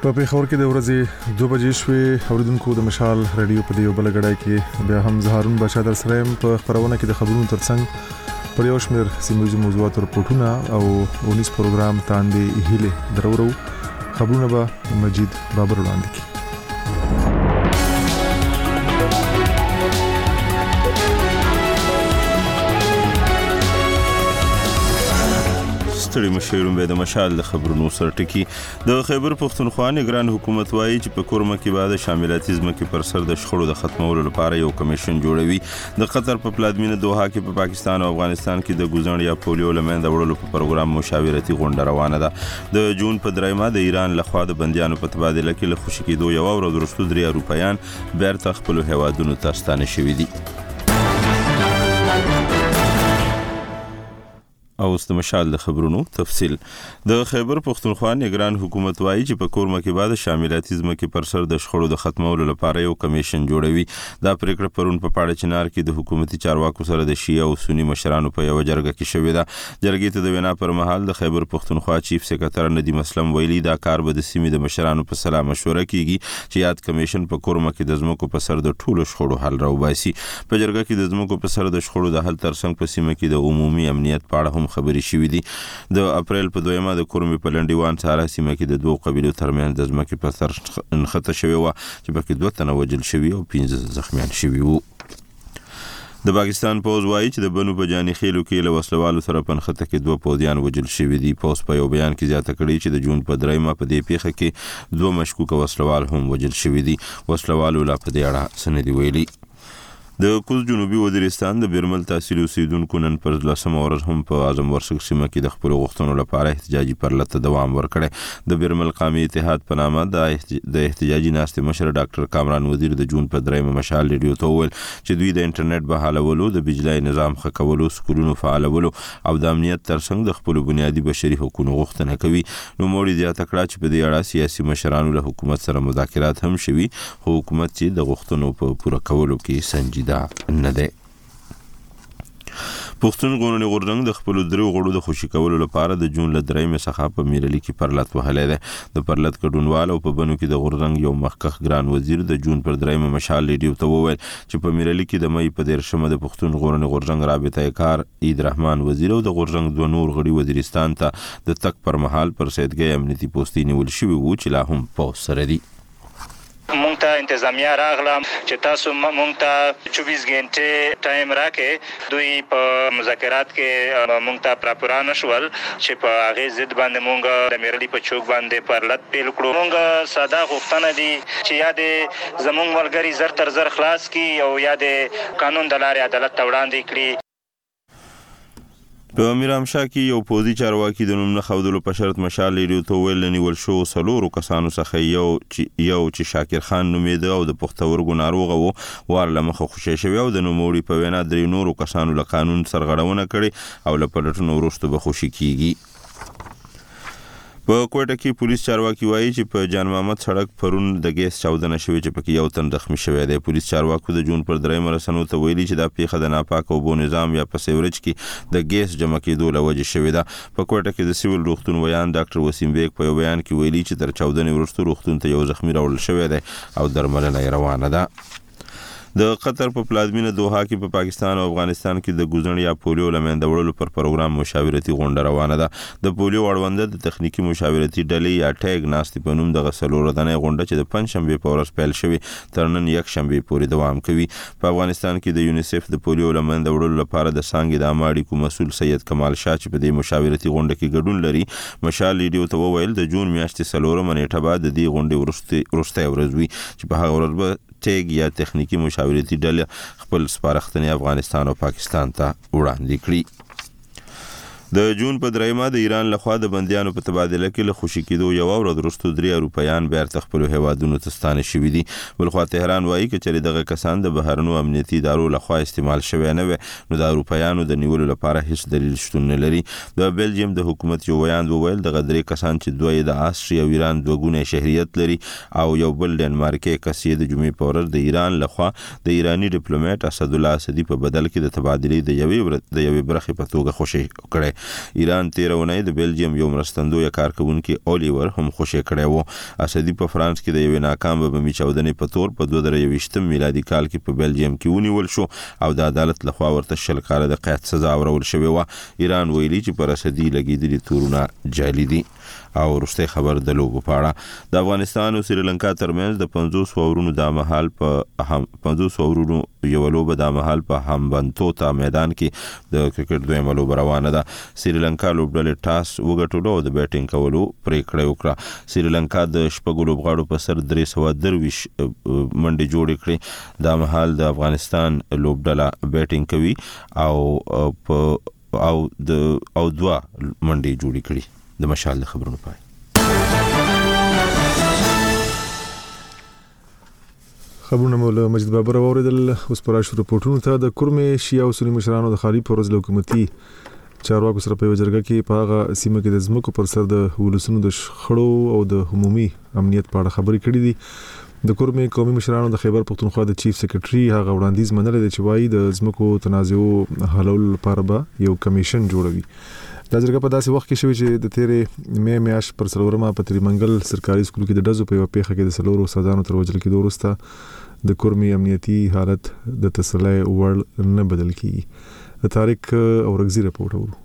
په پیښور کې د ورځې 2 بجې شوې. اوریدونکو د مشال رادیو په دیو بلګړای کې بیا هم زهرون بچا در سره په خبرونه کې د خبرونو ترڅنګ پر یو شمېر سیمه موضوعات رپورټونه او اونیس پروګرام تاندې هیله درورو. خبرونه به مجید بابر وړاندې کړي. ستړي مشرون به د مشال د خبرونو سره ټکی. د خیبر پښتونخوا نگران حکومت وایي چې په کورمه کې بعد شاملاتیزم کې پر سر د شخړو د ختمولو لپاره یو کمیشن جوړوي. د قطر په پلازمینه دوحه کې په پاکستان او افغانستان کې د ګوزن یا پولیو لمنځه وړلو په پروګرام مشاورتي غونډه روانه ده. د جون په درېمه د ایران لخوا د بنديانو په تبادله کې له خوشی کېدو یو ورځ وروسته 3 اروپایان بیرته خپل هیوادونو ته ستانه شوي دي. او د مشال د خبرونو تفصیل. د خیبر پښتونخوا نگران حکومت وایي چې په کورمه کې بعد شاملاتیزم کې پر سر د شخړو د ختمولو لپاره یو کمیشن جوړوي. دا پریکړه پرون په پاړه چنار کې د حکومتي چارواکو سره د شیعه او سنی مشرانو په یو جرګه کې شوې ده. جرګې ته د وینا پر مهال د خیبر پښتونخوا چیف سکرټر ندیم اسلم ویلي دا کار به د سیمې د مشرانو په سلا مشوره کیږي چې یاد کمیشن په کورمه کې د ځمکو په سر د ټولو شخړو حل راوباسي. په جرګه کې د ځمکو په سر د شخړو د حل ترڅنګ په سیمه کې د عمومي امنیت په اړه هم خبري شوې دي. د اپریل په 2مه د کورمې په لنډیوان سره سیمه کې د 2 قبیلو ترمنځ د ځمکې په سر انخته شوی و چې پکې 2 تنه وژل شوي او 15 زخمیان شوي وو. د پاکستان پوز وایي چې د بنو په جاني خېلو کې له وسلوالو سره په نخته کې 2 پوځیان وژل شوي دي. پوز په یو بیان کې زیاته کړي چې د جون په 3مه په دې پیښه کې 2 مشکوک وسلوال هم وژل شوي دي. وسلوالو لا په دې اړه سندې ویلي. د کوز جنوبي وزیرستان د بیرمل تحصیل اوسیدونکو نن پر 10 ورځ هم په اعظم ورسک سیمه کې د خپل غوښتنو لپاره احتجاجي پرلته دوام ورکړي. د بیرمل قومي اتحاد په نامه د احتجاجي ناستې مشر ډاکټر کامران وزیر د جون په 3مه مشال ریډیو ته وویل چې دوی د انټرنیټ بحالولو، د بجلی نظام ښه کولو، سکولونو فعالولو او د امنیت ترڅنګ د خپل بنیادي بشري حقوقو غوښتنه کوي. نو موړي زیاته کړه چې په دې اړه سیاسي مشرانو له حکومت سره مذاکرات هم شوي، خو حکومت چې د غوښتنو په پوره کولو کې سنجیده نه ده. پښتون غونډې غورځنګ د خپل درو غړو د خوشی کولو لپاره د جون ل 3مه څخه په میرلی کې پرلط وهلې ده. د پرلط کډونوال او په بنو کې د غورځنګ یو مخکخ ګران وزیر د جون پر 3مه مشال ریډیو ته وویل چې په میرلی کې د مې په 13مه د پښتون غونډې رابطه کار عید رحمان وزیر او د غورځنګ 2 نور غړي وزیرستان ته د تک پر مهال پر سیدګي امنیتي پوسټي نیول شوی وو چې لا هم په سره دي. مونږ ته انتظامیه راغله چې تاسو مونږ ته 24 غنټه ټایم راکې. دوی په مذاکرات کې مونږ ته پراپرانه شول چې په هغه ضد باندې مونږ د میرلی په چوک باندې پرلط پیل کړو. مونږ ساده غوښتنه دي چې یا د زمونږ ملګری زر تر زر خلاص کی او یا د قانون د لارې عدالت ته وړاندې کړي. په میرامشاه کې یو پوځي چارواکي د نوم نه خودلو په شرط مشال ریډیو ته ویل نیول شو 3 کسانو څخه یو چې شاکر خان نومېده او د پښتورګو ناروغ وو ورله مخه خوشی شوی او د نوموړي په وینا 3 نورو کسانو له قانون سرغړونه کړې او له پلټنو وروسته به خوشی کیږي. په کوټه کې پولیس چارواکي وایي چې په جان محمد سړک پرون د ګیس چاودنه شوې چې پکې یو تن زخمی شوی دی. پولیس چارواکو د جون پر 3مه رسنو ته ویلي چې دا پیښه د ناپاک اوبو نظام یا په سیورج کې د ګیس جمع کېدو له وجې شوې ده. په کوټه کې د سیول روغتون ویان ډاکټر وسیم بیگ په یو بیان کې ویلي چې تر چاودنې وروسته روغتون ته یو زخمی راوړل شوی دی او درملنه روانه ده. د قطر په پلازمینه دوحه کې په پاکستان او افغانستان کې د ګوزن یا پولیو لمنځه وړلو پر پروګرام مشاورتي غونډه روانه ده. د پولیو اړوند د تخنیکی مشاورتي ډلې یا ټیګ ناستې په نوم د غسلو ردنې غونډه چې د پنځشنبه په ورځ پیل شوې تر نن یک شنبه پورې دوام کوي. په افغانستان کې د یونیسف د پولیو لمنځه وړلو لپاره د سانګې د اماړي مسؤل سید کمال شاه چې په دې مشاورتي غونډه کې ګډون لري مشال ریډیو ته وویل د جون میاشتې 4 نیټه بعد د دې غونډې وروسته ورځ وي چې په هغه ورځ به ټیګ یا تخنیکی مشاورتي ډلې خپل سپارښتنې افغانستان او پاکستان ته وړاندې کړي. د جون په 3مه د ایران لخوا د بنديانو په تبادله کې له خوشی کېدو یو ورځ وروسته 3 اروپایان بیرته خپل هیوادونو ته ستانه شوي دي. بلخوا تهران وایي چې دغه کسان د بهرنو امنیتي ادارو لخوا استعمال شوی نه وي نو د اروپایانو د نیولو لپاره هیڅ دلیل شتون نه لري. د بلجیم د حکومت یو بیان وویل دغه 3 کسان چې دوی د آستریا او ایران 2 ګونه شهریت لري او یو بل ډنمارکي کس یې د جمعې په ورځ د ایران لخوا د ایرانی ډیپلوماټ اسد الله اسدی په بدل کې د تبادلې د یوې برخې په توګه خوشی کړي. ایران 13 اونۍ د بلجیم یو مرستندوی کارکونکي اولیور هم خوشی کړی و. اسدي په فرانس کې د یو ناکام بمي چاودنې په تور په 2023 میلادي کال کې په بلجیم کې ونیول شو او د عدالت لخوا ورته 10 کاله د قید سزا ورول شوې و. ایران ویلي چې پر اسدي لګیدلي تورونه جعلي دي. او وروستي خبر د لوبو په اړه د افغانستان او سریلانکا ترمنځ د 500 اورونو د مهال په 500 اورونو یو لوب د مهال په همبنتوتا میدان کې د کرکټ دویمه لوب روانه ده. سریلانکا لوبډلې ټاس وګټلو او د بیټینګ کولو پریکړه وکړه. سریلانکا د شپږ لوبغاړو په سر 323 منډې جوړې کړې. د مهال د افغانستان لوبډله بیټینګ کوي او دوه منډې جوړې کړې. د مشال خبرونو پای. خبرونه مولا مجید بابر اوریدل. اوس پر شروع پورټونو ته د کورمې شیا او سنی مشرانو د خالي پروز حکومتي چارواکو سره په وجرګه کې په هغه سیمه کې د زمکو پر سر د ولسونو د شخړو او د عمومي امنیت په اړه خبرې کړې دي. د کورمې قومي مشرانو د خیبر پختونخوا د چیف سیکریټري هغه وړاندیز منل دي چې وايي د زمکو تنازعو حلول لپاره به یو کمیشن جوړوي. دا جرګه په داسې وخت کې شوې چې د تیرې مې میاشت پر سلورمه په تریمنګل سرکاري سکول کې د ډزو په پیښه کې د سلورو استادانو تر وژل کېدو وروسته د کورمې امنیتي حالت د تسلی وړ نه بدل کیږي. د طارق اورغزي رپورټ ورو.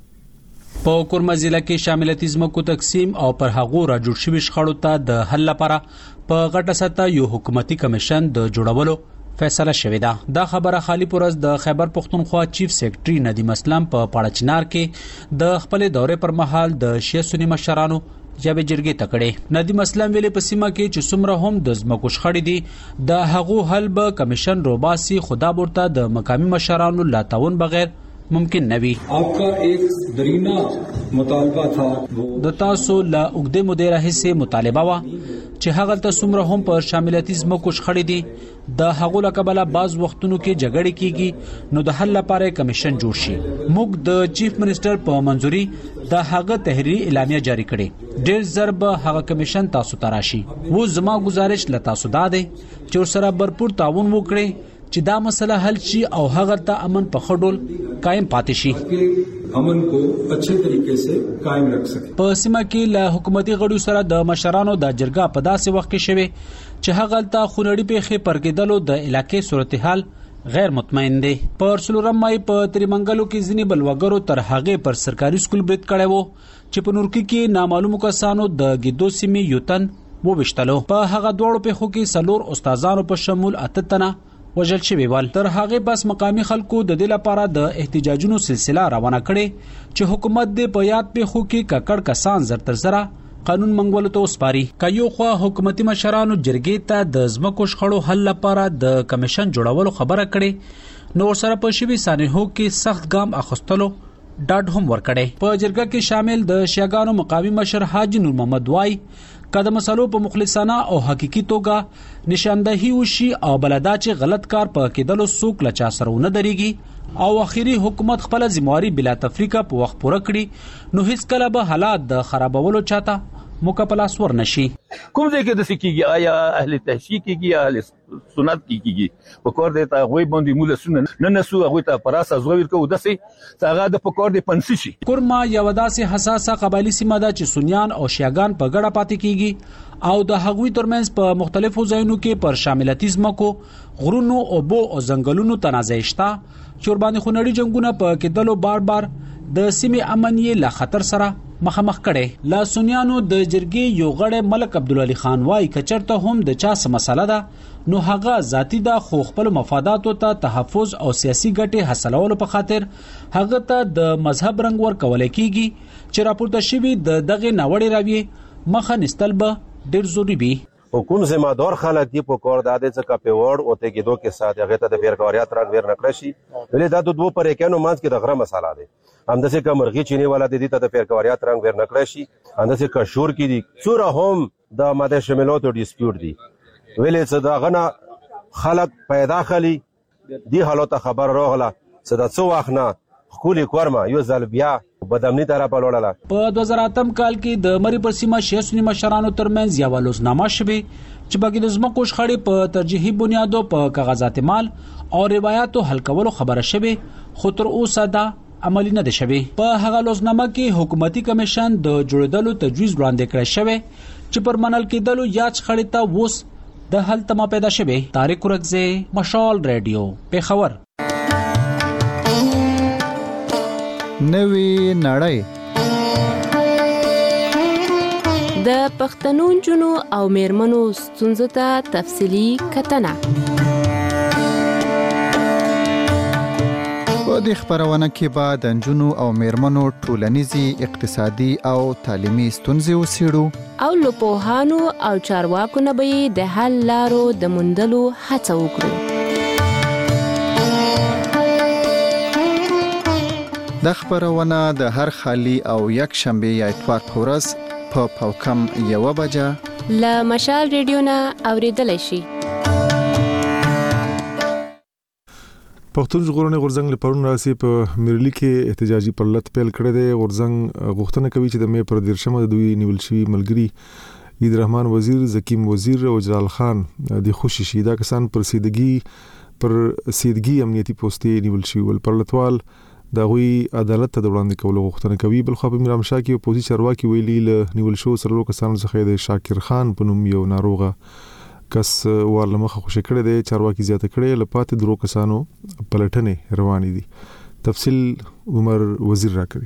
په کورمه ضلع کې شاملتي زمکو تقسیم او پر هغو را جوړ شوي شخړو ته د حل لپاره په غټه سطحه یو حکومتي کمیشن د جوړولو فیصله شوې ده. دا خبره خالي پورز د خیبر پختونخوا چیف سیکریټري ندیم اسلام په پاړچنار کې د خپل دورې پر مهال د شیعه سنی مشرانو جبه جرګې تکړه. ندیم اسلام ویلي په سیمه کې چې څومره هم د زمکو شخړې دي د هغو حل به کمیشن روباسي خدا ورته د مقامی مشرانو لا تعاون بغیر ممکن نوي. आपका एक दरीना मुतालबा था د تاسو لا وګړي مدیره حصے مطالبه وا چې هغه ته څومره هم پر شاملتي زمکو شخړې دي د هغو لکبله بعض وختونو کې جګړې کیږي نو د حل لپاره کمیشن جوړ شي. موږ د چیف منسٹر په منځوري د هغه تحریری اعلامیه جاری کړې. ډېر ضرب هغه کمیشن تاسو ته راشي. و زما گزارش ل تاسو دا دی چې سره برپور تعاون وکړي چې دا مسله حل شي او هغه ته امن په خډول قائم پاتې شي. امن کو اچھے طریقے سے قائم رکھ سکے. په سیمه کې له حکومتي غړو سره د مشرانو د جرګه په داسې وخت کې شوه چې هغه ته خونړی پیښې پرګیدلو د علاقې صورتحال غیر مطمئن دي. پر سلورم مای په تریمنګلو کې ځینې بلوګرو تر هغه پر سرکاري سکول برید کړي وو چې په نورکی کې نامعلوم کسانو د ګیدو سیمې یوتن وبشتلو. په هغه دوړو پیښو کې سلور استادانو په شمول 8 تنه وجل شوی ول. تر هغه بس مقامی خلکو د دې لپاره د احتجاجونو سلسله روانه کړي چې حکومت دې په یاد پیښو کې ککړ کسان زر تر زره قانون منګولو ته وسپاري. کایو خو حکومتي مشرانو جرګې ته د زمکو شخړو حل لپاره د کمیشن جوړولو خبره کړي نو سره په شوی سانحو کې سخت ګام اخستلو ډاډ هم ورکړي. په جرګه کې شامل د شیعاګانو مقامی مشر حاجی نور محمد وای کله مسلو په مخلصانه او حقيقي توګه نشاندهي وشي او بلدا چې غلط کار په کېدلو سوق لچا سره نه دريږي او اخیری حکومت خپل ذمہواری بلا تفریقه په وخت پوره کړي نو هیڅ کله به حالات د خرابولو چاته مکمل اسور نشي. کوم ځای کې د سکیږي آیا اهل تحقیق کیږي اهل سنت کیږي په کور د تا غوي باندې مولا سنت نه نسو هغه ته پراسه زویر کو دسي هغه د پکور د پنسي شي. کورما یو داسې حساسه قبایلی سیمه ده چې سنیان او شیعاګان په ګډه پاتې کیږي او د هغوی ترمنځ په مختلفو ځایونو کې پر شاملتیزم کو غرونو او بو او ځنګلونو تنازع شته چې باندې خونړي جنگونه په کېدلو بار بار د سیمې امن یې لا خطر سره مخامخ کړي. لا سنیانو د جرګې یو غړی ملک عبدالعلی خان وای کچرته هم د چا څه مسله ده نو هغه ذاتی ده خو خپل مفاداتو ته تحفظ او سیاسي ګټې حاصلولو په خاطر هغه ته د مذهب رنگ ور کول کیږي چې راپورته شوی د دغه ناوړي راوي مخه نستل به ډیر ضروری وي. حکومت ذمہ دار خلک دی په کور د عادت څخه په وړ او ته کېدو کې ساده هغه ته د بیرګاریات راغ ور نکړی شي ولې دا د دوه پر اکانو مانځ کې د غره مساله ده همداسې کمرغي چینی والا د دې ته د بیرګاریات رنگ ور نکړی شي همداسې کشور کې دي څوره هم د ماده شمولات او ډیسپیوټ دي ولې څه دا غنه خلک پیدا خلی دی حالت خبر راغله څه د څو وخت نه خولي کورما یو ځل بیا بدامنی طرف ولاړه. په 2008 کال کې د مری پر سیمه شیعه سنی مشرانو ترمنځ یو لوزنامه شوه چې باقي د زمکو شخړې په ترجیحي بنیادو په کاغذات مال او روایتو حل کولو خبره شوه خو تر اوسه دا عملی نه دي شوی. په هغه لوزنامه کې حکومتي کمیشن د جوړېدلو تجویز وړاندې کړی شوی چې پر منل کېدلو یا شخړې ته وس د حل تمه پیدا شوی. طارق ورکزی، مشال ریډیو، پیښور. نوې نړۍ د پښتنو نجونو او میرمنو ستونزو ته تفصیلي کتنه. په دې خبرونه کې به د نجونو او میرمنو ټولنیزي، اقتصادي او تعلیمي ستونزې وڅېړو او له پوهانو او چارواکو نه به د حل لارو د موندلو هڅه وکړو. د خبرونه د هر خالی او یک شنبه یا اتوار په ورځ په پاوکم 1 بجه له مشال ریډیو نه اوریدلای شي. پښتون ژغورنې غورځنګ له پرون راسي په میرلی کې احتجاجي پرلط پیل کړی دی. غورځنګ غوښتنه کوي چې د مې پر 13مه د دوی نیول شوی ملګری عید رحمان وزیر، زکیم وزیر او جلال خان د خوشي شي. دا کسان پر سیدګي امنیتي پوسټې نیول شوی ول. پرلطوال دا غوي عدالت ته وړاندې کول غوښتنه کوي. بل خو په میرامشاه کې اپوزیسیون چارواکي ویلي له نیول شو سره کسانو څخه د شاکر خان په نوم یو ناروغه کس ورلمخه خوشی کړی دی. چارواکي زیاته کړي لپاره درو کسانو پلټنې روانې دي. تفصیل عمر وزیر راکوي.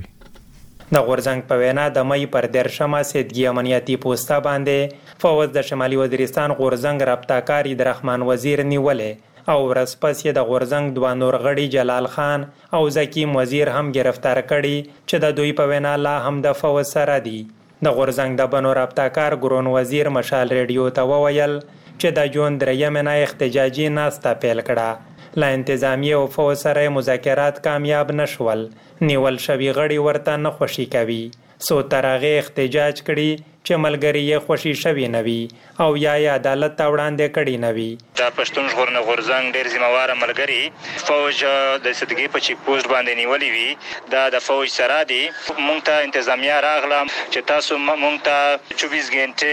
د غورځنګ په وینا د مې پر 13مه سیدګي امنیتي پوسټه باندې فوج د شمالي وزیرستان غورځنګ رابطه‌کار عید رحمان وزیر نیولې او ورځ پس یې د غورځنګ دوه نور غړي جلال خان او زکیم وزیر هم گرفتار کړي چې د دوی په وینا لا هم د فوج سره دي. د غورځنګ د بنو رابطه‌کار ګرون وزیر مشال ریډیو ته وویل چې د جون 3 نه احتجاجي ناسته پیل کړه. لا انتظامیه او فوج سره مذاکرات کامیاب نشول. نیول شوی غړي ورته نه خوشي کوي. سو ترغه احتجاج کړي چې ملګری یې خوشي شوی نوي او یا عدالت ته وړاندې کړي نوي. د پښتون ژغورنې غورځنګ ډېر ذمہوار ملګری فوج د سیدګي په چیک پوسټ باندې نیولې وي. دا د فوج سره دي. مونږ ته انتظامیه راغله چې تاسو مونږ ته 24 غنټه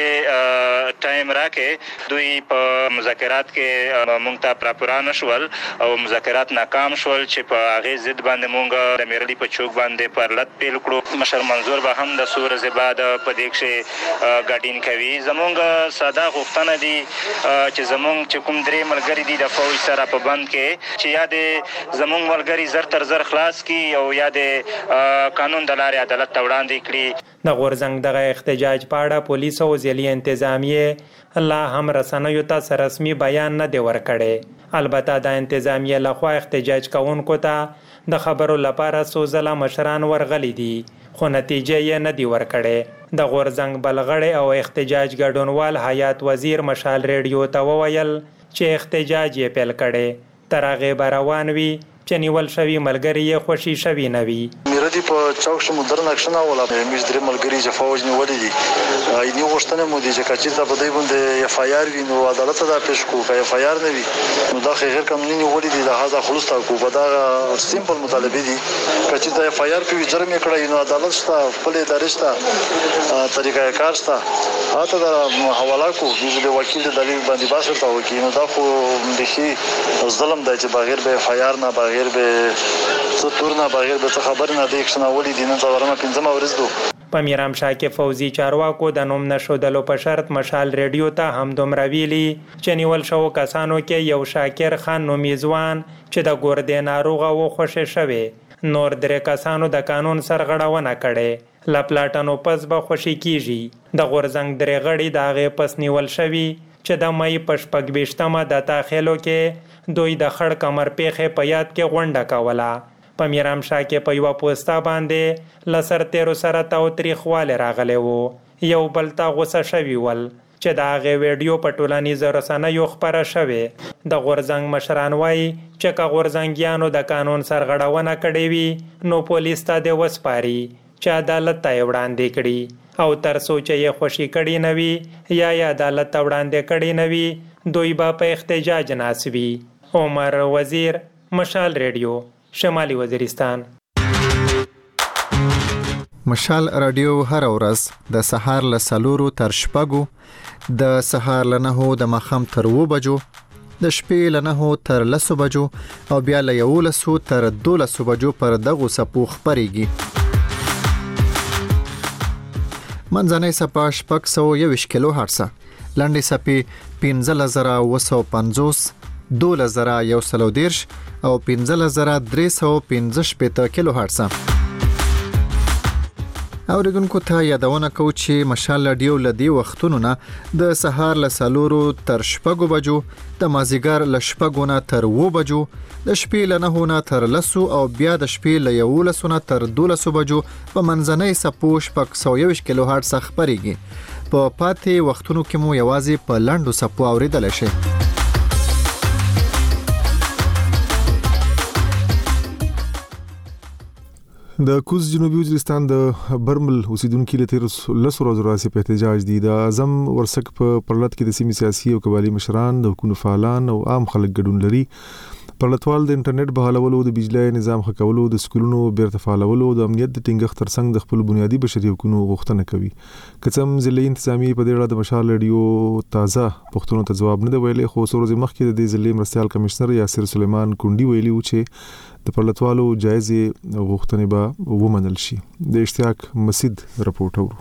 ټایم راکې. دوی په مذاکرات کې مونږ ته پراپرانه شول او مذاکرات ناکام شول چې په هغه ضد باندې مونږ د میرلی په چوک باندې پرلط پیل کړو. مشر منظور به هم د سورز بعد په دې کې ګډین کوي. زمونږ ساده غوښتنه دي چې زمونږ چې کوم درې ملګری دي د فوج سره په بند کې چې یا د زمونږ ملګری زر تر زر خلاص کی او یا د قانون د لارې عدالت ته وړاندې کړي. د غورځنګ دغه احتجاج په اړه پولیس او ځلي انتظامیه الله هم رسنیو ته رسمي بیان نه دی ورکړی. البته د انتظامیه لخوا احتجاج کوونکو ته د خبرو لپاره سوزله مشران ورغلي دي خو نتیجه یې نه دی ورکړی. د غورځنګ بلغړی او احتجاج ګډونوال حیات وزیر مشال ریډیو ته وویل چې احتجاج یې پیل کړی. تر هغې به روان وي چې نیول شوی ملګری یې خوشي شوی نه وي. میردي په چوک شو مدرن اکشن اوله میز درې ملګری چې فوج نیولې دي. اینی غوښتنه مو دي چې کچې ته په دې باندې اف آی آر وي نو عدالت ته پیش کو. که اف آی آر نه وي نو دا غیر قانوني نیولې دي. دا هغه خلوص تا کو په دا سیمپل مطالبه دي. کچې ته اف آی آر په جرم یې کړی نو عدالت شته، خپل ادارې شته، طریقه کار شته. هاته دا حواله کو د وکیل د دلیل باندې باس ورته وکړي. نو دا خو دخي ظلم دی چې بغیر به اف آی آر نه بغیر به څه بغیر به خبر نه دی اکشن اولی دي. نن څلورمه پنځمه ورځ ده. په میرامشاه کې فوزي چارواکو د نوم نشودلو په شرط مشال ریډیو ته هم دومره ویلي چې نیول شو کسانو کې یو شاکر خان نومي ځوان چې د ګردې ناروغه و خوشی شوی. نور درې کسانو د قانون سرغړونه کړې. لپلاټانو پس به خوشی کیږي. د غورځنګ درې غړي د هغې پس نیول شوي چې د مې په 26مه د داخلو کې دوی د خړ کمر پیښې په یاد کې غونډه کوله. په میرامشاه کې په یو پوسټه باندې لسر تیرو سره تاوتریخواله راغلی وو. یو بل ته غوسه شوي ول چې د هغې ویډیو په ټولنیزو رسنیو خپره شوې. د غورځنګ مشران وایي چې که غورځنګیانو د قانون سرغړونه کړې وي نو پولیس ته دې وسپاري چې عدالت ته یې وړاندې کړي او تر څو چې یې خوشي کړي نه وي یا یې عدالت ته وړاندې کړي نه وي دوی به په احتجاج ناست وي. عمر وزیر، مشال ریډیو، شمالي وزیرستان. مشال رادیو هر ورځ د سهار له 4 تر 6 د سهار له 9 د ماښام تر 2 بجو د شپې له 9 تر 10 بجو او بیا له 11 تر 12 بجو پر دغه سپو خبريږي. منځنۍ سپا 621 کیلو هرتز، لنډې سپې 15950، 12130 او 15315 کیلو هرتز. اوریدونکو ته یادونه کوم چې مشال رادیو لدی وختونو نه د سهار له 4 تر 6 بجو، د مازیګر له 6 نه تر 9 بجو، د شپې له 9 نه تر 10 او بیا د شپې له 11 نه تر 12 بجو په منځنۍ سپو 621 کیلو هرتز خبريږي. په پاتې وختونو کې مو یوازې په لنډو سپو اوریدل شي. د کوز جنوبي وزیرستان د برمل اوسیدونکو له 13 ورځې راځي په احتجاج دي. د اعظم ورسک په پرلط کې د سیمې سیاسي او قبایلی مشران، د حکومت فعالان او عام خلک ګډون لري. پرلطوال د انټرنیټ بحالولو، د بجلی نظام ښه کولو، د سکولونو بیرته فعالولو، د امنیت د ټینګښت ترڅنګ د خپل بنیادی بشري حقوقو غوښتنه کوي. کڅم ضلعي انتظامی په دې اړه د مشال رادیو تازه پښتون ته جواب نه دی ویلي، خو څو ورځې مخکې د دې ضلعي مرستيال کمشنر یاسر سلیمان کونډي ویلي و چې د پرلطوالو جایزې غوښتنې به ومنل شي. د اشتیاق مسجد رپورټ اورو.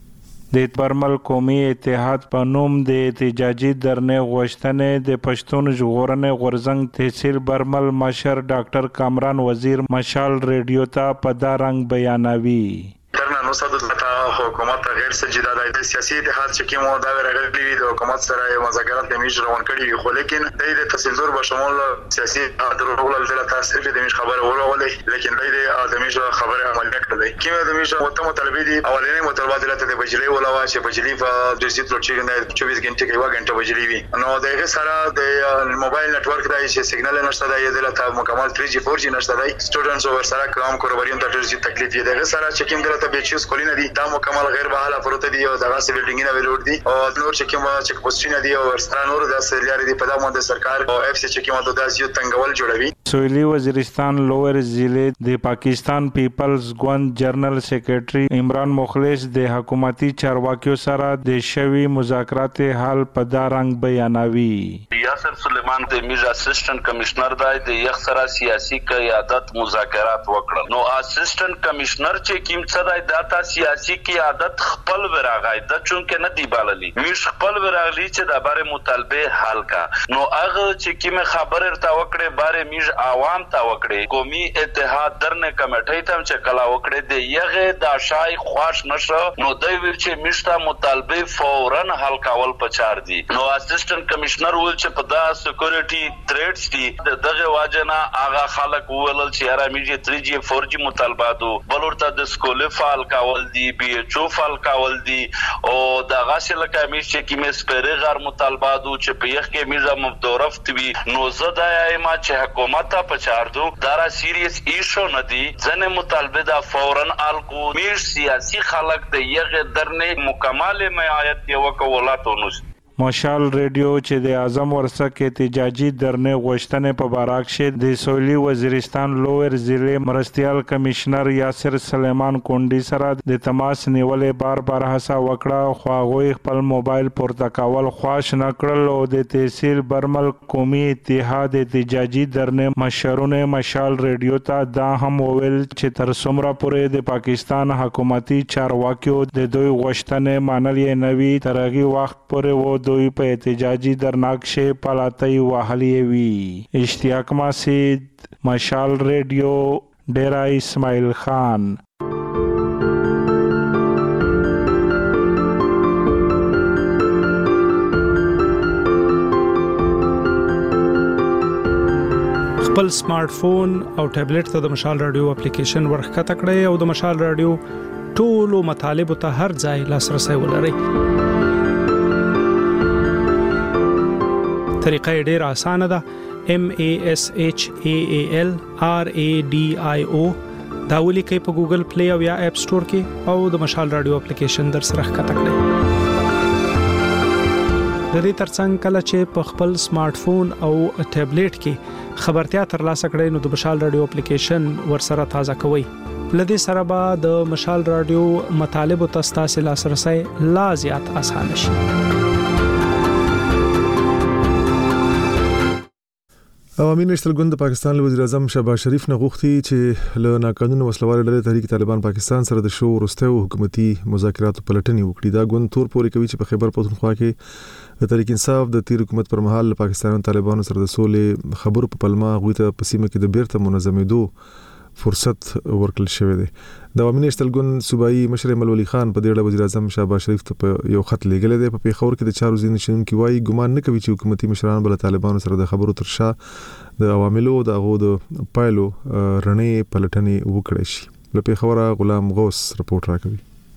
د برمل قومي اتحاد په نوم د احتجاجي درنې غوښتنې د پښتون ژغورنې غورځنګ تحصیل برمل مشر ډاکټر کامران وزیر مشال رادیو ته په دا رنګ بیانوي. نو صد حکومت غیر سجده د سیاسي اتحاد چې کومه دا ورغلي د حکومت سره مذاکرات د میج روان کړي خو لیکن د تحصیلدار بشمول سیاسي درغول د تاسیس د میج خبره ورولې لیکن د میج خبره عمل نه کړې. کیمه د میج وته مطالبه دي اولنې مطالبات د بجلی ولاوا چې بجلی په ډیجیټل لوډشینګ نه 24 غنټه کې 1 غنټه بجلی وي. نو دغه سره د موبایل نتورک د سیګنال نشته د دلته مکمل 3G 4G نشته د سټوډنټس ور سره کوم کوربرین د ډیجیټل تکلیف دی. دغه سره چې کوم دلته به چیز کولینه دي دا مکمل غیر بحاله پروت دي او دغه سی بلډینګونه ویلوډ دي او نور چې کوم چک پوسټینه دي او ورسره نور د سلیاري دي په دغه باندې سرکار او اف سی چې کوم د داسیو تنګول جوړوي. سویلی وزیرستان لوور ضلع د پاکستان پیپلز ګوند جنرال سیکریټري عمران مخلص د حکومتي چارواکیو سره د شوی مذاکرات حل په دا رنګ بیانوي. یاسر سلیمان د میز اسسټنټ کمشنر د یخ سره سیاسي قیادت مذاکرات وکړل. نو اسسټنټ کمشنر چې کیم څه د داتا سیاسي قیادت خپل وراغای د چونکه نه دی باللی میش خپل وراغلی چې د باره مطالبه حل کا. نو هغه چې کیم خبر ارتا وکړي باره میز عوام تا وکړي قومي اتحاد درنه کمیټې ته چې کلا وکړي د یغه د شای خواش نشو. نو دوی ویل چې میشته مطالبه فورن حل کول پچار دي. نو اسسټنټ کمشنر ول چې په دا سکیورټي تھریټس دي دغه واجنه هغه خلک وولل چې را میږي 3G 4G مطالباتو بلورته د سکول فعال کول دي BHO فعال کول دي او د غاسل کمیش چې کیمه سپری غیر مطالباتو چې په یخ کې میزه مبدورفت وي. نو زدا ایما چې حکومت په چاردو دارا سیریس ایشو ندی ځنه مطالبه دا فورن الکو میش سیاسي خلک د یغه درنه مکمل معایت یو کولاتو نو مشال رادیو چې د اعظم ورسک احتجاجي درنې غوښتنې په باراک شه د سویلی وزیرستان لوور ضلع مرستيال کمشنر یاسر سلیمان کونډي سره د تماس نیولې بار هڅه وکړه خو هغه خپل موبایل پورته کول خواش نکړل او د تحصیل برمل قومي اتحاد احتجاجي درنې مشرونه مشال رادیو ته دا هم وویل چې تر څومره پورې د پاکستان حکومتي چارواکیو د دوی غوښتنې منلې نوي ترغي وخت پورې و دوی په احتجاجي درناکشه پلاتای وحلی وی. اشتیاق مسجد مشال رادیو ډیرا اسماعیل خان. خپل سمارټ فون او ټابلیټ ته د مشال رادیو اپلیکیشن ورخکته کړئ او د مشال رادیو ټولو مطالب ته هر ځای لاسرسي ولرئ. طریقه ډیر اسانه ده. MASHAALRADIO دا ولیکئ په ګوګل پلی او یا اپ سٹور کې او د مشال رادیو اپلیکیشن در سره ښکته کړئ. د دې ترڅنګ کله چې په خپل سمارټ فون او ټابلیټ کې خبرتیا ترلاسه کړئ نو د مشال رادیو اپلیکیشن ور سره تازه کوئ. لدې سره به د مشال رادیو مطالب او تاسو لاسرسي لا زیات اسانه شي. عوامي نېشنل ګوند د پاکستان له وزیر اعظم شهباز شریف نه غوښتي چې له ناقانونه وسلوال ډلې تحریک طالبان پاکستان سره د شو ورستیو حکومتي مذاکراتو پلټنې وکړي. دا ګوند تور پورې کوي چې په خیبر پختونخوا کې د تحریک انصاف د تیر حکومت پر مهال پاکستان طالبانو سره د سولې خبرو په پلمه غوي ته په سیمه کې د بیرته منظمېدو فرصت ورکړل شوی دی. د عوامي نېشنل ګوند صوبایي مشر ایمل ولی خان په دې اړه وزیر اعظم شهباز شریف ته یو خط لیږلی دی. په پیښور کې د چارو ځینې شنونکي وایي ګمان نه کوي چې حکومتي مشران بل طالبانو سره د خبرو تر شا د عواملو د هغو د پایلو رڼې پلټنې وکړي شي. له پیښوره غلام غوث رپورټ راکوي.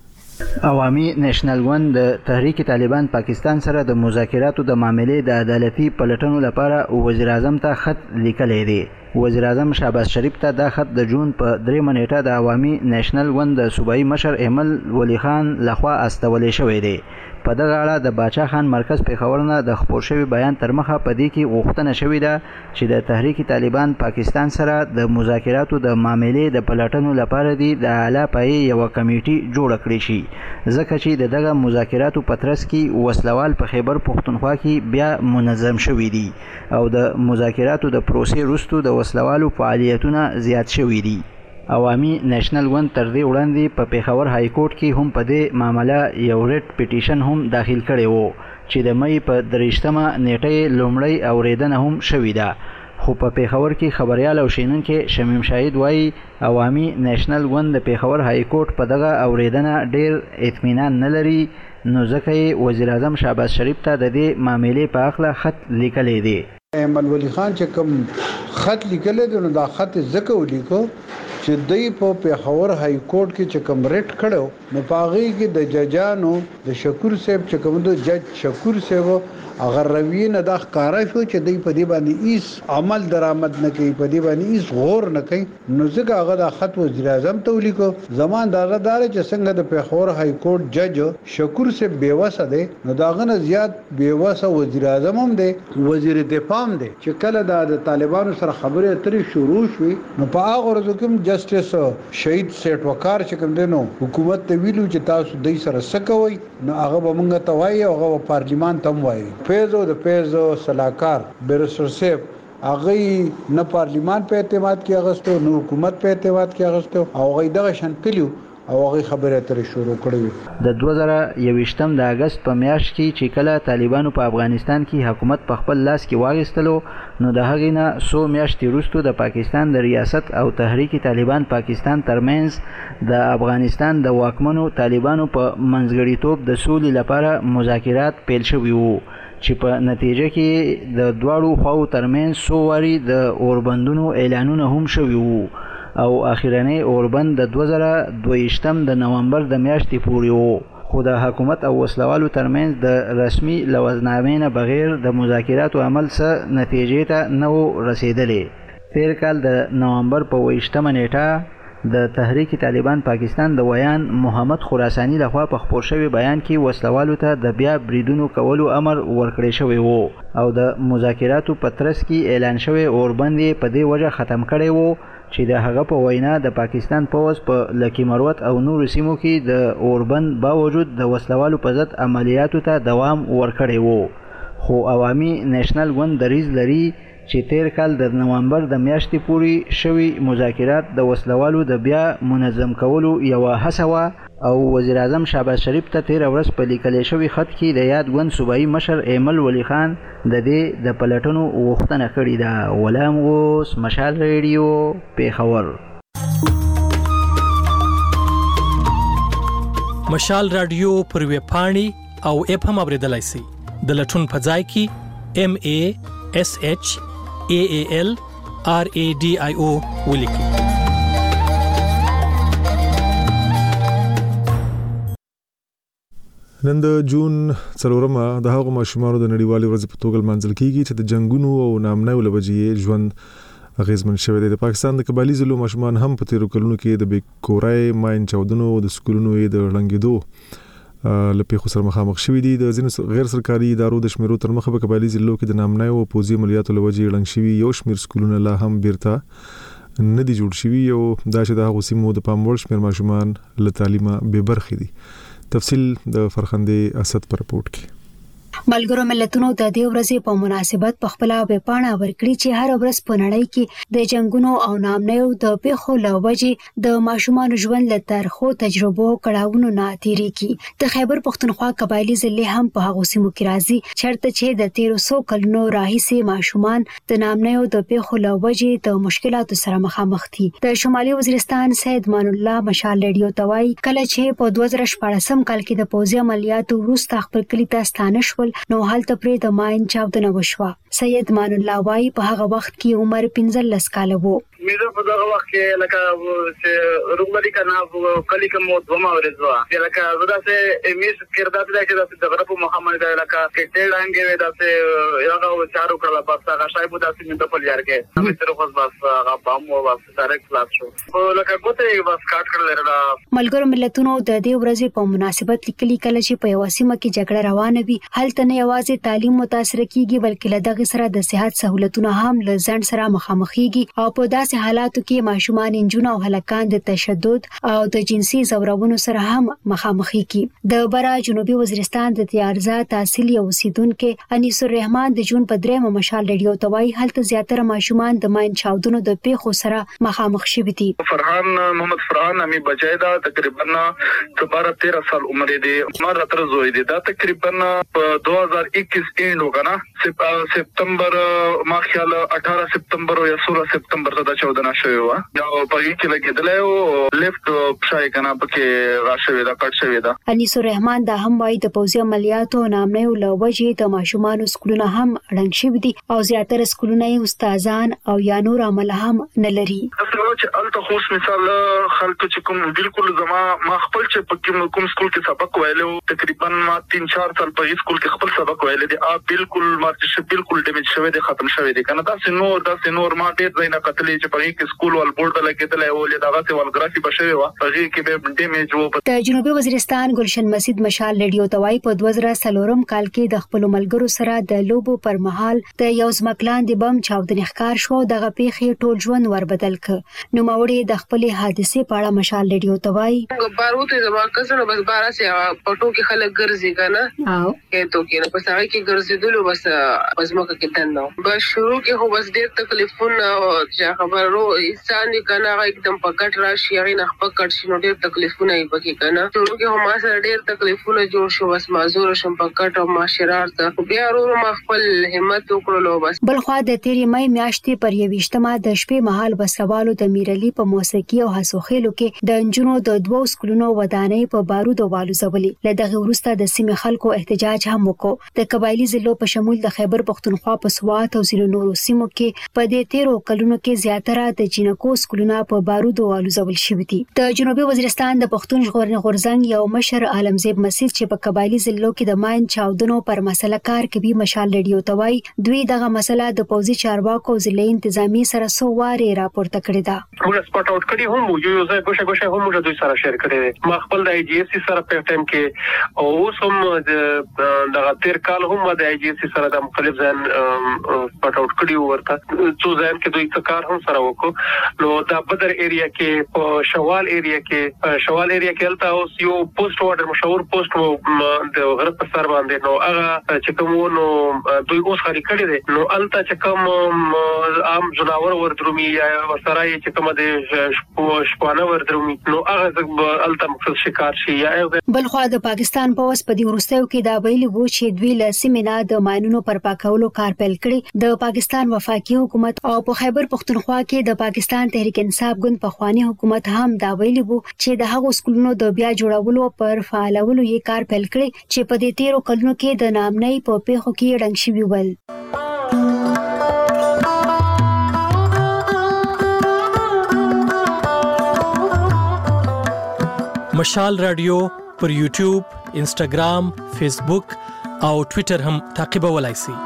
عوامي نېشنل ګوند د تحریک طالبان پاکستان سره د مذاکراتو د معاملې د عدالتي پلټنو لپاره وزیر اعظم ته خط لیکلی دی. وزیر اعظم شهباز شریف ته دا خط د جون په 3 نیټه د عوامي نېشنل ګوند د صوبایي مشر ایمل ولی خان لخوا استولې شوی دی. په دغه اړه د باچا خان مرکز پیښور نه د خپور شوی بیان تر مخه په دې کې غوښتنه شوې ده چې د تحریک طالبان پاکستان سره د مذاکراتو د معاملې د پلټنو لپاره د اعلی پایې یو کمیټي جوړ کړی شي، ځکه چې دغه مذاکراتو په ترڅ کې وسلوال په خیبر پختونخوا کې بیا منظم شوي دي او د مذاکراتو د پروسې وروسته د وسلوالو فعالیتونه زیات شوي دي. عوامي نېشنل ګوند تر دې وړاندې په پیښور های کورټ کې هم په دې معامله یو ریټ پټیشن هم داخل کړی وو چې د مې په 23مه نیټه لومړی اوریدنه هم شوې ده. خو په پیښور کې خبريال او شینونکي شمیم شاهد وایي عوامي نېشنل ګوند د پیښور های کورټ په دغه اوریدنه ډیر اطمینان نه لري، نو ځکه وزیر اعظم شهباز شریف ته د دې معاملې په اړه خط لیکلی دی. ایمل ولی خان چې کوم خط لیکلی دی نو دا خط ځکه ولیکو چې دوی په پیښور های کورټ کې چې کوم ریټ کړو نو پاغي کې د ججانو د شکور صاحب چې کوم د جج شکور صاحب اگر روی نه د ښکارا شو چې دوی په دې باندې هیڅ عمل درآمد نه کوي، په دې باندې هیڅ غور نه کوي، نو ځکه هغه د خط وزیر اعظم ته ولیکو. زمان داغه دار چې څنګه د پیښور های کورټ جج شکور صاحب بیوسه دی نو داغه نه زیات بیوسه وزیر اعظم هم دی، وزیر دفاع هم دی. چې کله د طالبانو سره خبرې اترې شروع شوې نو په هغه ورځو کې جسټس شهید سیټ وقار چې کوم دینو حکومت ته ویلو چې تاسو دوی سره سکوي نو هغه به مونږ ته وایي او هغه پارلیمان ته وایي. فیضو د فیضو صلاحکار بیرسر صاحب هغه نه پارلیمان په اعتماد کې اغستو نه حکومت په اعتماد کې اغستو او هغه دغه شنتلیو او هغه خبره ترې شروع کړې. د 2021 د اگست په میاشت کې چې کله طالبانو په افغانستان کې حکومت په خپل لاس کې واغستلو نو د هغې نه 100 میاشتې وروسته د پاکستان د ریاست او تحریک طالبان پاکستان ترمنځ د افغانستان د واکمنو طالبانو په منځګړیتوب د سولې لپاره مذاکرات پیل شوي وو چې په نتیجه کې د دواړو خواو ترمنځ 100 واري د اوربندونو اعلانونه هم شوي وو او اخیرنی اوربند د 2022 د نومبر د میاشتې پورې وو. خو د حکومت او وسلوالو ترمنځ د رسمي لوزنامې نه بغیر د مذاکراتو عمل څه نتیجې ته نه و رسیدلی. تیر کال د نومبر په 28مه نیټه د تحریک طالبان پاکستان د ویان محمد خراسانی لخوا په خپور شوی بیان کې وسلوالو ته د بیا بریدونو کولو امر ورکړی شوی وو او د مذاکراتو په ترڅ کې اعلان شوی اوربند په دې وجه ختم کړی وو چې د هغه په وینا د پاکستان پوځ په لکی مروت او نور سیمو کې د اوربند باوجود د وسلوالو په ضد عملیاتو ته دوام ورکړی وو. خو عوامي نېشنل ګوند دریځ لري چې تیر کال د نومبر د میاشتې پورې شوي مذاکرات د وسلوالو د بیا منظم کولو یوه هڅه وه او وزیر اعظم شهباز شریف ته تیر ورځ په لیکلی شوي خط کې د یاد ګوند صوبایي مشر ایمل ولی خان د دې د پلټنو غوښتنه کړې ده. غلام غوث، مشال ریډیو، پیښور. مشال رادیو پر ویب پاڼې او اپ هم اوریدلای شئ. د لټون په ځای کې MASHALRADIO ولیکئ. نن د جون 4مه د هغو ماشومانو د نړیوالې ورځې په توګه لمانځل کیږي چې د جنگونو او نامنیو له وجې ژوند اغیزمن شوی دی. د پاکستان د قبایلي ضلعو ماشومان هم په تیرو کلونو کې د بیکورای ماین چاودنو او د سکولونو د ړنګېدو له پیښو سره مخامخ شوي دي. د ځینو غیر سرکاري ادارو د شمیرو تر مخه په قبایلي ضلعو کې د نامنیو او پوځي عملیاتو له وجې ړنګ شوي یو شمېر سکولونه لا هم بیرته نه دي جوړ شوي او دا چې د هغو سیمو د پام وړ شمېر ماشومان له تعلیمه بې برخې دي. تفصیل د فرخندې اسد پر رپورټ کې. ملګرو ملتونو د دې ورځې په مناسبت په خپل ویبپاڼه ورکړي چې هر ورځ په نړۍ کې د جنگونو او نامنیو د پیښو له وجې د ماشومان ژوند له ترخو تجربو کړهونو نه تیریږي. د خیبر پښتونخوا قبایلی ضلع هم په هغه سیمو کې راځي چرته چې د 1300 کلونو راهیسې ماشومان د نامنیو د پیښو له وجې د مشکلاتو سره مخامخ دي. د شمالي وزیرستان سید مان الله مشال ریډیو توای کله چې په 2014 کال کې د پوځي عملیاتو وروسته خپل کلی ته ستانه شول نو هلته پرې د ماین چاودنه وشوه. سید مان الله وای په هغه وخت کې عمر 15 کال وو. مې په دغه وخت کې لکه چې روغمري کنه کلی کوم دوما ورځوا چې لکه زدا سه امیز کردار دی چې د غرب محمد لکه کې ډانګې ودا سه یو چارو کړه بس هغه شای بودا سه مې په لار کې همې تر خو بس هغه بام و بس ډایرکټ فلاش شو لکه کوته بس کاټ کړل را. ملګرو ملتونو د دې ورځې په مناسبت لیکلي کله چې په یو سیمه کې جګړه روانه وي هلته نه یوازې تعلیم متاثر کیږي بلکې له دغه سره د صحت سہولتونه هم له ځند سره مخامخېږي او په داسې حالاتو کې ماشومان انجونو او هلکان د تشدد او د جنسي زورونو سره هم مخامخېږي. د برا جنوبي وزیرستان د تیارزا تحصیل یو اوسیدونکو انیس الرحمن د جون په 3 مشال ریډیو توای هلته زیاتره ماشومان د ماین چاودنو د پیښو سره مخامخ شوي دي. فرحان محمد فرحان امي بچایدا تقریبا 12-13 سال عمر دی مار تر زوی دی دا تقریبا 2021 اینډ وکنه سپتمبر ما خیال 18 سپتمبر یا 16 سپتمبر ته چاودنه شوی و دا په کې لګیدل او لیفت شای کنه پکې راشوي دا کټ شوی دا. انیس الرحمن دا هم وايي د پوځي عملیاتو نامنیو له وجې د ماشومان سکولونه هم اړنګ شوي دي او زیاتره سکولونه استادان او یا نور عمل هم نه لري. اصل چې الته خوش مثال خلک چې کوم بالکل زما ما خپل چې په کوم سکول کې سبق ویلو تقریبا ما 3-4 سال په سکول کې خپل سبق ویل دي بالکل مارچ بالکل ډیمیج شوی دی ختم شوی دی کنه دا نور ما ډیر ځای نه قتلې چې په کې سکول ول بورډ لګیدل او له دغه څه ولګرافي بشوي و هغه کې به ډیمیج وو. د جنوبي وزیرستان گلشن مسجد مشال ریډیو توای په 2003 کال کې د خپل ملګرو سره د لوبو پر مهال د یو ځمکلان د بم چاودنې ښکار شو دغه پیښې ټول ژوند وربدل ک. نو موري د خپل حادثه په اړه مشال ریډیو توای باروت زما کسنه بس بارا سي پټو کې خلک ګرځي کنه او کېته کې نو پس هغه کې ګرځیدلو بس مکه کې تنو بس شروع کې هو بس ډېر تکلیفونه چې خبرو انسان کنه एकदम پکټ راشي هغه نه پکټ شنو ډېر تکلیفونه یې پکې کنه شروع کې هم سره ډېر تکلیفونه جوړ شو بس معذور شم پکټ او معاشرات ته بیا ورو ما خپل همت وکړلو بس. بل خو د تیرې مې میاشتې پر 28 د شپې مهال بسوالو د میرلی په موسیقي او حسوخېلو کې د انجونو د 2 سکولونو ودانۍ په بارودو والو زولې له دغه وروسته د سیمې خلکو احتجاج هم وکړ. د قبایلی ضلعو په شمول د خیبر پښتونخوا په سوات او ځینو نورو سیمو کې په دې 13 کلونو کې زیاتره د جنکو سکولونه په بارودو والو زول شوي دي. د جنوبي وزیرستان د پښتون ژغورنې غورځنګ یو مشر عالمزیب مسیح چې په قبایلی ضلعو کې د ماین چاودنو پر مسله کار کوي مشال ریډیو توای دوی دغه مسله د پوځي چارواکو ضلعي انتظامی سره سو واره راپورته کړې ده. موږ سپاټ اوټ کړی هم یو ځای ګوشه هم موږ دوی سره شیر کړی ما خپل د ای جی اس سره په ټایم کې او اوس هم دغه تیر کال هم د ای جی اس سره د مختلف ځای سپاټ اوټ کړی ورته څو ځای کې دوی کار هم سره وکړو. نو دا بدر ایریا کې په شوال ایریا کې الته اوس یو پوسټ وارډر مشهور پوسټ د غرب په سر باندې نو هغه چې کوم نو دوی اوس خاري کړی دي نو الته چې کوم عام جناور وردرومي یا ورسره چې کوم د شپانه وردرومي نو هغه الته مقصد شکار شي یا بل خو د پاکستان په وس په دې ورستیو کې دا ویلي وو چې دوی له سیمه د ماینونو پر پاکولو کار پیل کړی. د پاکستان وفاقي حکومت او په خیبر پښتونخوا کې د پاکستان تحریک انصاف ګوند په خواني حکومت هم دا ویلي وو چې د هغو سکولونو د بیا جوړولو پر فعالولو یې کار پیل کړی چې په دې 13 کلونو کې د نامنۍ په پیښو کې ډنګ شوي ول. مشال رادیو پر یوټیوب، انسټاګرام، فیسبوک او ټوئیټر هم تعقیبولای شئ.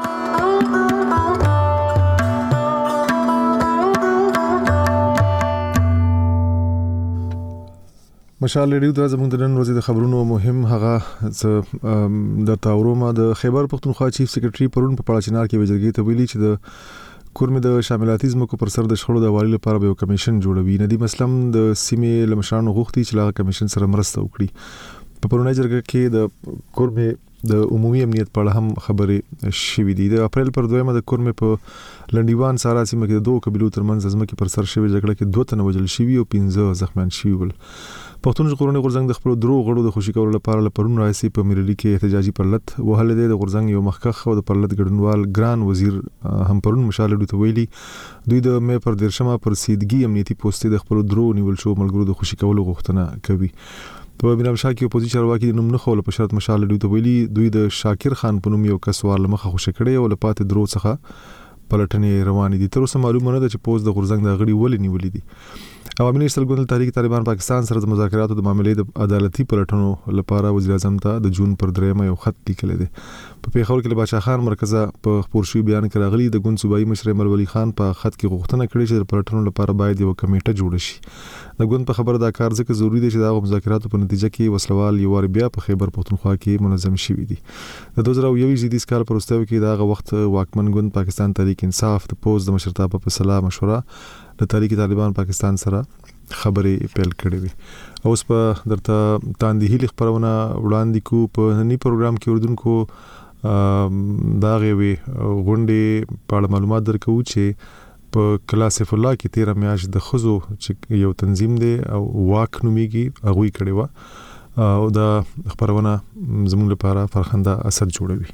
مشال ریډیو ته زموږ د نن ورځې د خبرونو مهم هغه د تاورومه د خیبر پښتونخوا چیف سیکریټري پرون په پړاچنار کې وجرګي ته ویلي چې د کورمه د شاملاتي زمکو پر سر د شخړو د حوالې لپاره یو کمیشن جوړوي. ندیم اسلام د سیمې لمشرانو غوښتي چې لا کمیشن سره مرسته وکړي. په پرونی جرګه کې د کورمه د عمومي امنیت په اړه هم خبرې شوې دي. د اپریل پر 2 د کورمه په لنډیوان سارا سیمه کې د دوه قبیلو ترمنځ ځمکې پر سر شوې جګړه کې 2 تنه وژل شوي او 15 زخمیان شوي ول. پښتون ژغورنې غورځنګ د خپل درو غړو د خوشي کولو لپاره لپرون راځي په میرلی کې احتجاجي پرلط وهله د غورځنګ یو مخکخ او د پرلط ګډونوال ګران وزیر هم پرون مشال ډوته ویلي دوی د مې پر 13 پر سیدګي امنیتي پوسټ د خپل درو نیول شو ملګرو د خوشي کولو غوښتنه کوي. په بنام شاه کې اپوزیشن چارواکي نوم نه خول په شرط مشال ډوته ویلي دوی د شاکر خان په نوم یو کس ورلمخه خوشي کړي او لپاره درو څخه پلټنې روانې دي. تر اوسه معلومه نه ده چې پوز د غورځنګ د غړي ولې نیولې دي. عوامي نېشنل ګوند تحریک طالبان پاکستان سره د مذاکراتو د معاملې د عدالتي پلټنو لپاره وزیر اعظم ته د جون پر 3 یو خط لیکلی دی. په پیښور کې بادشاہ خان مرکزه په خبرشوي بیان کې راغلي د ګوند صوبایي مشر ملولي خان په خط کې غوښتنه کړې چې د پلټنو لپاره باید یو کمیټه جوړ شي. د ګوند په خبره دا کار ځکه ضروری دی چې د مذاکراتو په نتیجه کې وسلوال یو ور بیا په خیبر پختونخوا کې منظم شوي دي. د 2021 کال پر وروستیو کې دا وخت واکمن ګوند پاکستان تحریک انصاف د پوز د مشرتابه په صلاح مشوره د تحریک طالبان پاکستان سره خبرې پیل کړې وي. اوس په درته تاندې هیلې خبرونه وړاندې کو په نننی پروګرام کې اردوونکو دا غوي غونډې په معلومات درکو چې په کلاسف الله کې 13 میاشت د خزو چې یو تنظیم دی او واک نوميږي هغه کړي و او دا خبرونه زموږ لپاره فرخنده اثر جوړوي.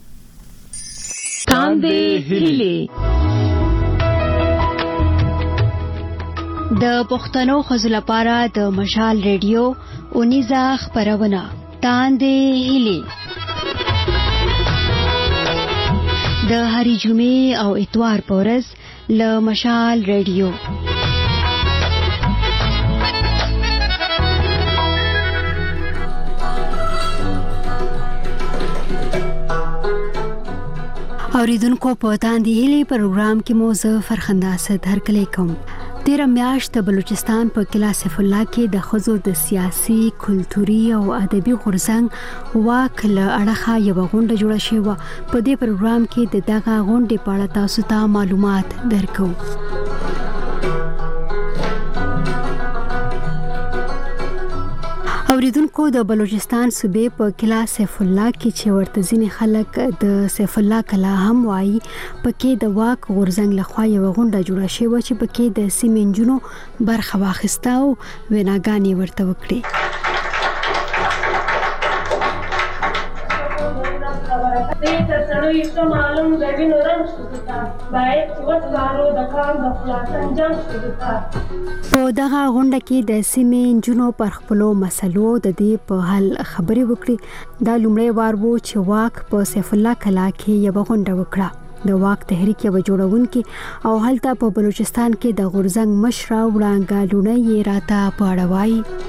تاندې هیلې د پښتنو خزو لپاره د مشال ریډیو اونیزه خبرونه تاندې هیلې د هری جمعې او اتوار په ورځ له مشال ریډیو. اوریدونکو په تاندې هیلې پروګرام کې مو زه فرخنده اسد هرکلی کوم. 13 میاشت د بلوچستان په کلاسف الله کې د خزو د سیاسي، کلتوري او ادبي غورځنګ واک له اړخه یو غونډه جوړه شوه. په دې پروګرام کې د دغه غونډې په اړه تاسو ته معلومات درکو. اوریدونکو د بلوچستان صوبې په کلا سیف الله کې چې ورته ځینې خلک د سیف الله کلا هم وایي پکې د واک غورځنګ لخوا یو غونډه جوړه شوه چې پکې د سیمنجونو برخه واخیسته او ویناګانې ورته وکړي. په دغه غونډه کې د سیمې نجونو پر خپلو مسلو د دې په حل خبرې وکړي. دا لومړی وار و چې واک په سیف الله کلا کې یو غونډه وکړه. د واک تحریک یو جوړونکي او هلته په بلوچستان کې د غورځنګ مشر وړاندې لونه یې راته پاړوي.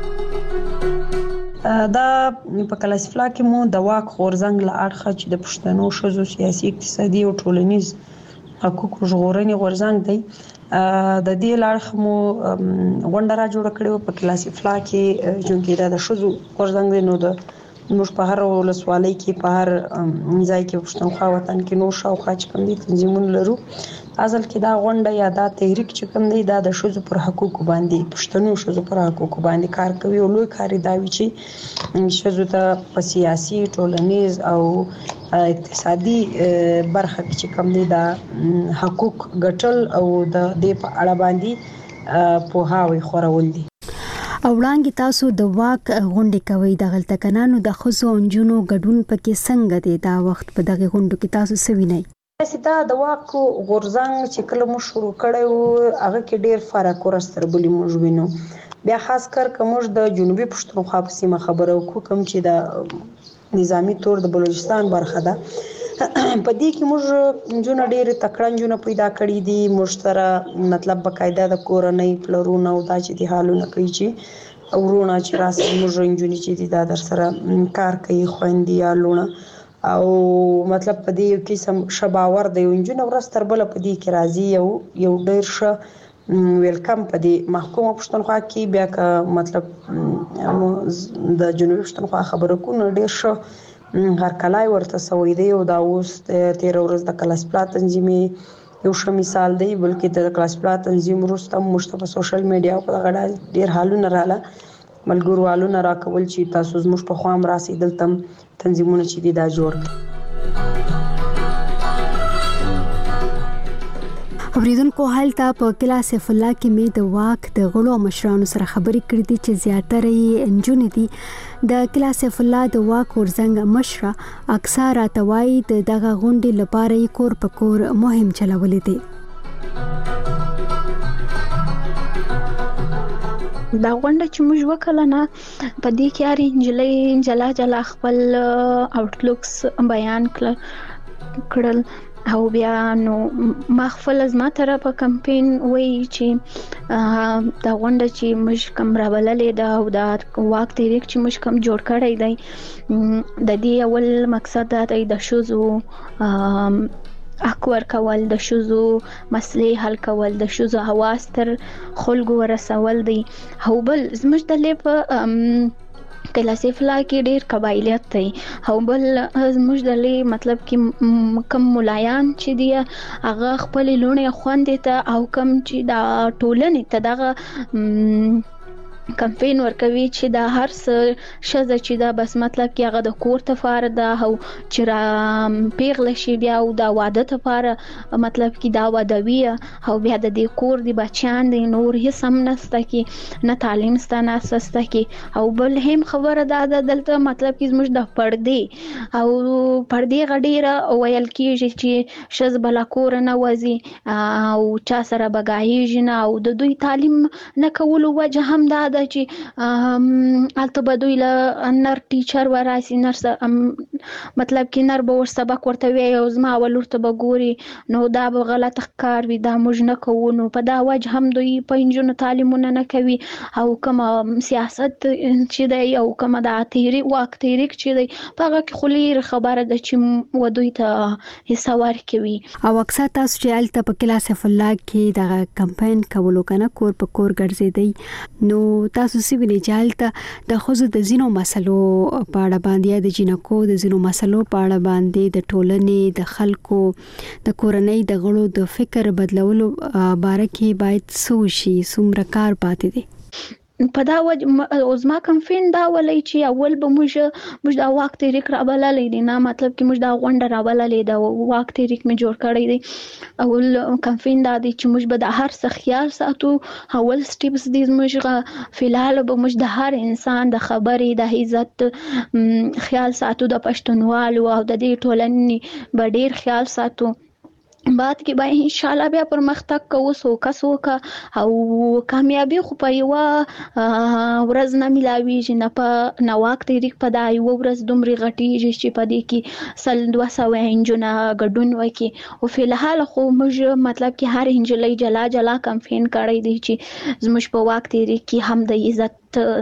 دا په کلاسفلا کې مو د واک غورځنګ له اړخه چې د پښتنو ښځو سیاسي، اقتصادي او ټولنیز حقوقو ژغورنې غورځنګ دی، د دې لړخ مو غونډه را جوړه کړې په کلاسفلا کې چې دا د ښځو غورځنګ دی. نو د موږ په هر ولسوالۍ کې په هر ځای کې پښتونخوا وطن کې نور شاوخوا چې کوم دي تنظیمونه لرو. اصل کې دا غونډه یا دا تحریک چې کوم دی دا د ښځو پر حقوقو باندې، پښتنو ښځو پر حقوقو باندې کار کوي او لوی کار دا وی چې ښځو ته په سیاسي، ټولنیز او اقتصادي برخه کې چې کوم دی دا حقوق ګټل او د دې په اړه باندې پوهاوی خورول دي. او وړاندې تاسو د واک غونډې کوي د غلطکنانو د خزو انجونو ګډون پکې څنګه دی؟ دا وخت په دغه غونډو کې تاسو څه وینئ؟ دا د واک غورځنګ چې کله مو شروع کړی و هغه کې ډیر فرق ورسره بلی موږ وینو. بیا خاص کر کومج د جنوبي پښتونخوا په سیمه خبره وکړو کوم چې د نظامی تور د بلوچستان برخه ده. په دې کې موږ جون ډیر تکړه جون پیدا کړی دي. مشترک مطلب بقاعده د کورنۍ پلرونه او دا چې د حالونه کوي چې ورونه چې راسي موږ جونی چې دا در سره کار کوي خويندې یا لونه او مطلب په دې کې سم شباور دی انجن ورستر بل په دې کې راځي یو ډیر ښه ویلکم په دې محکومه پښتونخوا کې. بیا که مطلب د جنوبي پښتونخوا خبرو کو نو ډیر ښه هرکلای ورته سوي دی او دا اوس 13 ورځ د کلاسپلا تنظیمي یو ښه مثال دی. بلکې د کلاسپلا تنظیم وروسته مشته په سوشل میډیا په غړا ډیر حالونه رااله ملګروالونه راکول چې تاسو زموږ په خوا هم راسي دلته تنظیمونه چې دي دا جوړ اوریدونکو هلته په کلا سیف الله کې مې د واک د غړو مشرانو سره خبرې کړې دي چې زیاتره یې انجونې دي د کلا سیف الله د واک ورزنګ مشره اکثر اتوای دغه غونډې لپاره یې کور په کور مهم چلولې دي دا غونډه چې موږ وکړه نه په دې کې هر انجلۍ جلا خپل آوټلوکس بیان کړل او بیا نو ما خپل از ما طرفه کمپین وی چې دا غونډه چې موږ کوم راوللې ده او دا واک تحریک چې موږ کوم جوړ کړی دی د دې اول مقصد دا دی د ښځو حق ورکول د ښځو مسلې حل کول د ښځو حواس تر خلکو ورسول دی او بل زموږ د لیپ کلا سیف الله کې ډېر قبایلیت دی او بل زموږ د لی مطلب کې کم ملایان چې دی هغه خپل لونې خوندې ته او کم چې دا ټولنې ته دغه کمپین ورکوي چې دا هر څه شزه چې دا بس مطلب کې هغه د کور تفاره ده او چې را پیغله شي بیا او دا واده تفاره مطلب کې دا ودوي او بیا د دې کور دی بچیان دی نور هیڅ هم نسته کې نه تعلیم ستانه سسته کې او بل هم خبره ده دلته مطلب کې زموږ د پردې او پردې غډیره ویل کېږي چې شز بلا کور نه وځي او چا سره بګایږي نه او د دوی تعلیم نه کولو وجه هم دا چې البته بدوی له نر ټیچر وراسي نر مطلب کې نر به ور سبق ورته وي او زما ولورته به ګوري نو دا به غلط ښکار وي دا موږ نه کوو نو په دا وجه هم دوی په انجونو تعلیمونه نه کوي او کوم سیاست چې دی او کوم د واک تحریک چې دی په هغه کې خو لري خبره ده چې ودوی ته حصه ورکوي او اکثر تاسو چې البته په کلا سیف الله کې د کمپاین کولو کنه کور په کور ګرځېدی نو تاسو سیمه جالته د خوځو د زینو مسلو په اړه باندې د جنکو د زینو مسلو په اړه باندې د ټولنې د خلکو د کورنۍ د غړو د فکر بدلولو باره کې باید سوشي څومره کار پاتې دي په دا وجه اوزما کمپین دا ولای چې اول به موږ دا واک تحریک راوللې دي نه مطلب کې موږ دا غونډه راوللې دا واک تحریک مې جوړ کړی دی اول کمپین دا دی چې موږ به د هر څه خیال ساتو اول سټیپس دي موږ فلحال به موږ د هر انسان د خبرې د عزت خیال ساتو د پښتونوالو او د دې ټولنې به ډیر خیال ساتو بعد کې به ان شاء الله بیا پرمختګ کوو سوکا او کامیابی خو په یو ورځ نه ملاویږي نه په نواک تحریک په دا یو ورځ دومره غټیږي چې په دې کې 200 انجونه ګډون وکي او فلحال خو موږ مطلب کې هر انجلۍ جلا کمپین کړی دی چې زموږ په واک تحریک کې هم د عزت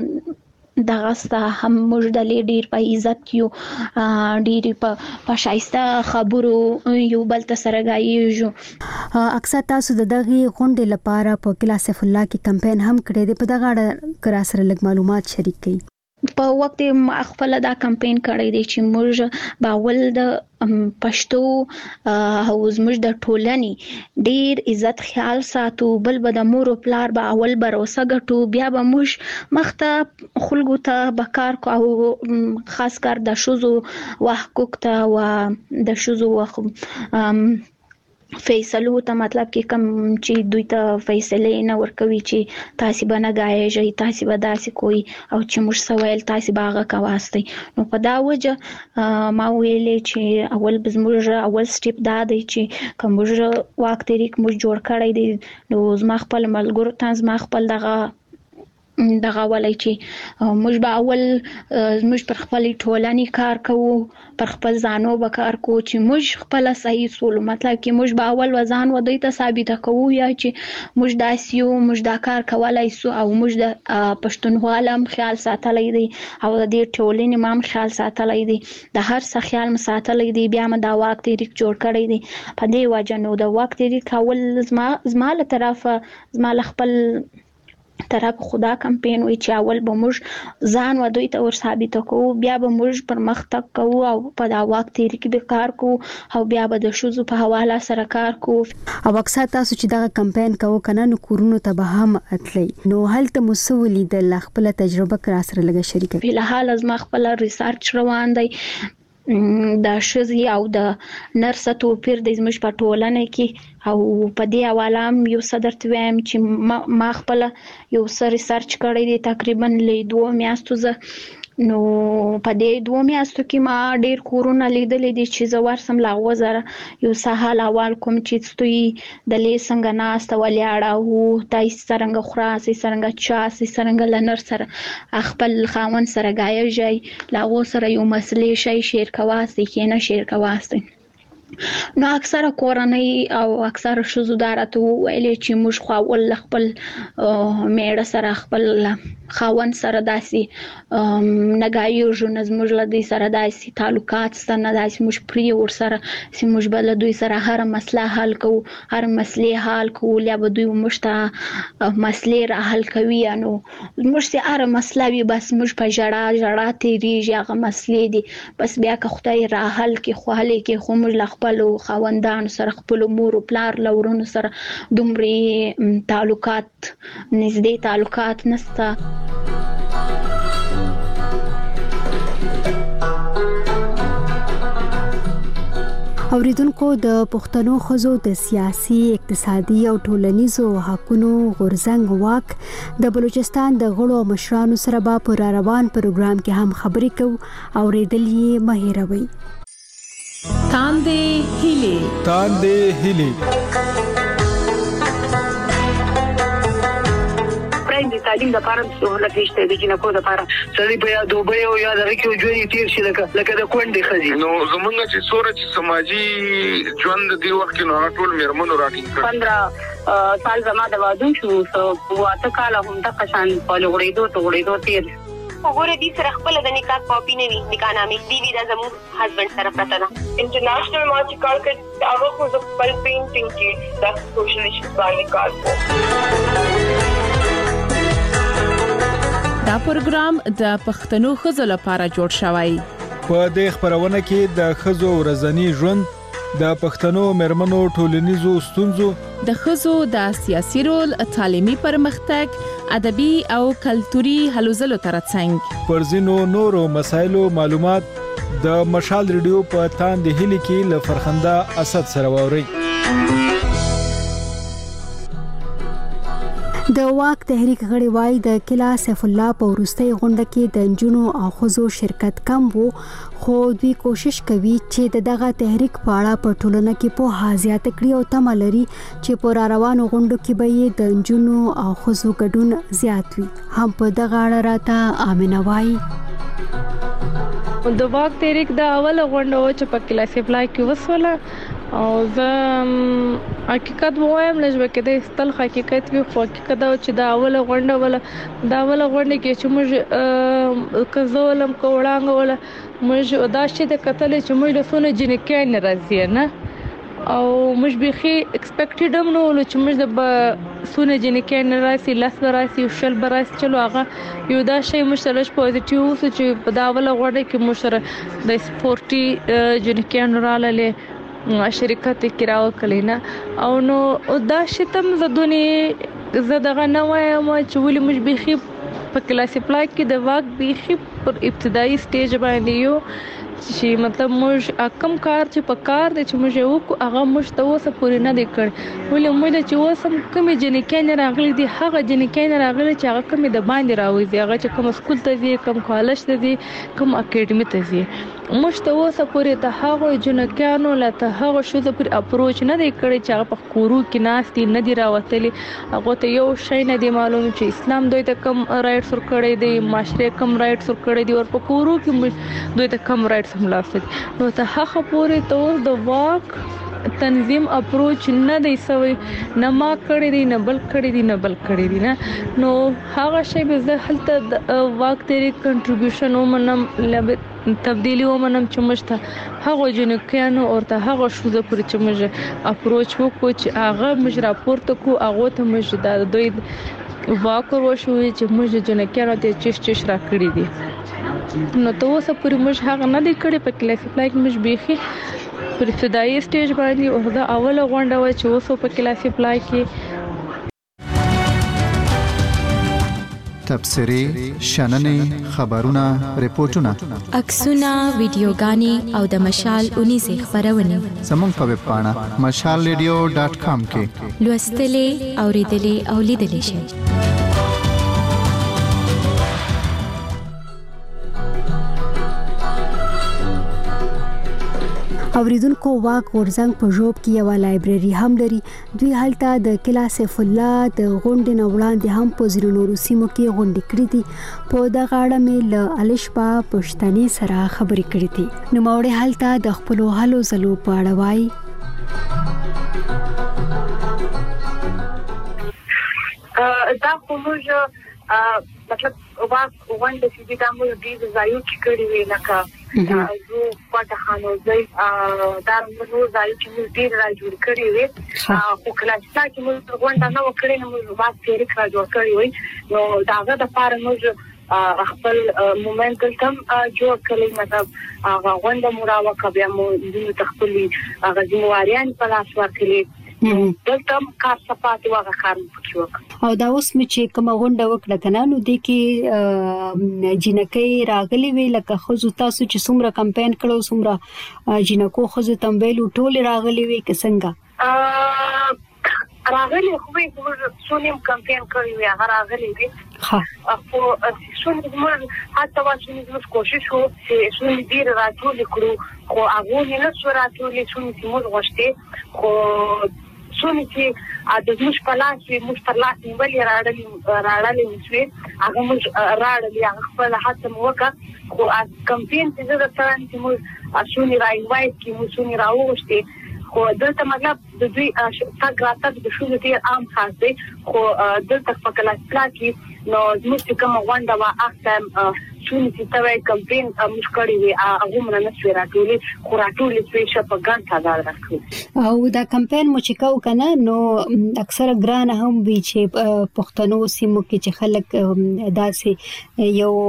دغه ستا هم موږ د ډیر په عزت کیو ډیر په شایسته خبرو یو بل ته سره غایږو اکثر تاسو دغه غونډې لپاره په کلا سیف الله کې کمپاین هم کړی دی په دغه اړه کرا سره لږ معلومات شریک کړئ په وخت خپل دا کمپین کړی دی چې موږ باول د پښتو او زموږ د ټولنې ډیر عزت خیال ساتو بل به د مور او پلار به اول باروسه ګټو بیا به موږ مخته خلکو ته بکار کو او خاص کر د شوزو حقوق ته او د شوزو فیصلو ته مطلب کې کم چې دوی ته فیصله نه ورکوي چې تاسو به نه غایږئ تاسو به داسې کوئی او چې موږ سوال تاسو به هغه کواستی نو په دا وجه ما ویلې چې اول بزموږ اول سټیپ دا دی چې کوم واک تحریک موږ جوړ کړی دی نو زما خپل ملګرو ته زما خپل دغه ولای چې موږ به اول موږ پر خپل ټولنې کار کوو پر خپل ځانو به کار کوو چې موږ خپل صحیح سول مطلب کې موږ به اول وزن ودی ته ثابت کوو یا چې موږ داسیو موږ دا کار کولای سو او موږ د پښتونوالم خیال ساتلای دی او د ټولنې مام خیال ساتلای دی د هر څه خیال مساتلای دی بیا م دا واک تحریک جوړ کړی دی په دې وجه نو د واک تحریک اول زما له طرفه زما خپل طرف خدا کمپین وی چې اول به موږ ځان و دوی ته ور ثابت کوو بیا به موږ پرمختګ کوو او په دا واک تحریک به کار کوو او بیا به د شوزو په حواله سره کار کوو. او اکثر تاسو چې دا کمپین کوو کنه نو کورونو ته به هم اتلی نو هلته مسولې د خپل تجربه کرا سره لګه شریک په الحال از ما خپل ریسرچ روان دی د شزي او د نرس توپیر د زموږ په ټولنه کې او په دې حواله یو صدر تویم چې ما خپل یو سر ریسرچ کړی دی تقریبا له 2 میاشتو نو په دې 2 میاشتو کې ما ډیر کورونه لیدلې دي چې زه ورسم لا وزره یو سهال اول کوم چې ستوي د لې څنګه ناست ولیاړه او تای څنګه خراسي څنګه چاسي څنګه لنر سره خپل خاون سره غایږي لا و سره یو مسلې شي شیر کواسي کینه شیر کواسي. نو اکثره کورنۍ او اکثره شوزودارته ویلې چې موږ خو ول خپل میړه سره خپل خاون سره داسي نګایو جو نظمج لدی سره داسي تعلقات ستنه داسي موږ پری ور سره چې موږ بل دوی سره هر مسله حل کوو هر مسلې حل کوو یا به دوی مشته مسلې را حل کوي نو موږ سي هر مسله وي بس موږ په جړه تیریږي هغه مسلې دي بس بیا که خدای را حل کې خو حل کې خو موږ خپل خوندان سره خپل مور او پلار لورونو سره دومره تعلقات نږدې تعلقات نسته. اوریدونکو د پښتنو ښځو د سیاسي اقتصادي او ټولنیزو حقوقو غورځنګ واک د بلوچستان د غړو مشرانو سره په روان پروګرام کې هم خبرې کوو اوریدل یې مه هېروئ. تاندې هیلې د تعلیم د لپاره سہولت نشته د جنکو د لپاره سړي په یاد دوبه او یاد راکې ژوند تیر شي لکه د کونډې خزي نو زمونږ چې سورج سماجی ژوند دی وخت نو ټول میرمنو راټینګ 15 سال زما د واده شو واته کال هم د قشان په لوړېدو تیر وګوره دې سره خپل د نکاح کاپی نه وي نکاح نامې دی دا زموږ هسبند سره پته ده. انټرنیشنل ما چې کار کړ هغه خو د خپل پینټینګ کې د سوشل ایشوز باندې کار کوي. دا پروګرام د پښتنو ښځو لپاره جوړ شوی. په دې خبرونه کې د ښځو ورځنی ژوند د پښتنو مرمنو ټولنیزو ستونزو د ښځو د سیاسي رول تعلیمي پرمختګ ادبي او کلتوري هلو ځلو ترڅنګ پر ځینو نورو مسایلو معلومات د مشال ریډیو په تاندې هلي کې ل فرخنده اسد سره ووري. د واک تحریک غړي وای د کلا سیف الله په ورستۍ غونډه کې د انجونو او خزو شرکت کم وو خو دوی کوشش کوي چې دغه تحریک په اړه په ټولنه کې په حاضیات کړي او تمه لري چې په روانو غونډو کې به د انجونو او خزو ګډون زیات وي. هم په دغه اړه راته امینه وای. د واک تحریک د اول غونډه چې په کلا سیف الله کې وسوله او زه حقیقت وایم لږ کې د استل حقیقت وی خو حقیقت دا چې دا اوله غونډه کې چې موږ کزولم کوړانګ ولا موږ دا چې د قتل چې موږ له سونه جنکې نه راځي نه او موږ به ایکسپیکټډ هم نو چې موږ د سونه جنکې نه راځي لاس راځي شل براس چلو هغه یو دا شی مشترک پوزټیو چې په دا اوله غونډه کې موږ سره د سپورتي جنکې نه رااله شرکت کراو کلینا او نو دا شتم زدونی زدغه نه وایم چې ولې مش بيخي په کلاسي پلای کې د واک بيخي پر ابتدایي سټیج باندې یو چې مطلب موږ کم کار چې په کار د چې موږ یو هغه مشتوسه پورې نه دی کړ ولې موږ چې وسم کوم جنکې نه راغلي دي هغه جنکې نه راغلي چې هغه کوم د باندې راوځي هغه چې کوم سکول ته دي کوم کالج ته دي کوم اکیډمي ته دي مشتوسه پورې ته هغه جنکانو لته هغه شو د پر اپروچ نه دی کړی چې هغه په کورو کې ناستي نه دی راوتلي هغه ته یو شی نه دی معلوم چې اسلام دوی ته کم رائټس ور کړی دی معاشره کم رائټس ور کړی دی او په کورو کې دوی ته کم رائټس هم لاسته نو ته هغه پورې ته د واک تنظیم اپروچ نه دی سوی نه ما کړی دی نه بل کړی دی نه نو هغه شی به زه هلته واک تیری کنټریبیوشن ومنم تبدیلی ومنم چې مشته هغه جنکانو او ته هغه شوزه پر چې مج اپروچ وکړو چې هغه مج راپورته کو هغه ته مج د دوی واکر وشو چې موږ د جنکیانو ته چش را کړی دي. نو ته اوسه پورې موږ هغه نه دی کړی په کلاسیفای کې موږ بیخي پر ابتدایي سټیج باندې او دا اوله غونډه و چې اوسه په کلاسیفای کې تبصرې، شننې، خبرونه، ریپورتونه، عکسونه، ویډیوګانې او د مشال 19 خبرونه زموږ په ویب پاڼه mashalradio.com کې لوستلې، اوریدلې او لیدلې شئ. اوریدونکو واک ورزنګ په جوب کې یو لایبرري هم لري. دوی هلته د کلاس فلا د غونډې نه وړاندې هم په ځینو نورو سیمو کې غونډې کړې دي. په دغه اړه مې له الشبا پښتني سره خبرې کړې دي. نوموړی هلته د خپل هلو ځلو په اړه وایي. دا کومه مطلب واک غونډه چې دا موږ د ځایو کې کړې وی لکه زو پټه خانوزي دا موږ ځایو کې موږ ډیر را جوړ کړی وی خو کله چې موږ غونډه نه وکړې نو موږ واک تیرې را جوړ کړی وی نو داغه د پاره موږ خپل مومنټ کم جوړ کړی مطلب هغه غونډه مراوکه بیا موږ د تخپلي هغه ځمواریان په لاس ورکړي دلته کار صفات واغه کار وکړو. او دا اوس مې چې کومه غونډه وکړه کنه نو د کې جنکې راغلي وی لکه خو تاسو چې څومره کمپاین کړو څومره جنکو خو تمویل ټول راغلي وی څنګه راغلي خو به سونیم کمپاین کړی وی هغه راغلي وی خو سونیم موږ حتی واچو موږ کوشش وکړو چې سونیم ډیر راټول کړو خو هغه نه سو راټول چې موږ غوښته خو سونی چې د موږ په لاس موږ پر لاس نیولې راړلې نشوي هغه موږ راړلې هغه خپل هڅه وکړه خو کمپاین چې زه تران چې موږ سونی راوایي چې موږ سونی راوښته خو دلته مطلب د دوی تاګ راته د شو ډیر عام خاص دی خو دلته په کلاس کې نو موږ کوم غونډه وا اخته شونې چې توای کمپاین موږ کړی وی هغه موږ نه سوي راټولې خو راټولې چې شپ ګان ساده راکړو او دا کمپاین مو چې کو کنه نو اکثره ګران هم وی چې پښتنو سیمو کې چې خلک داسې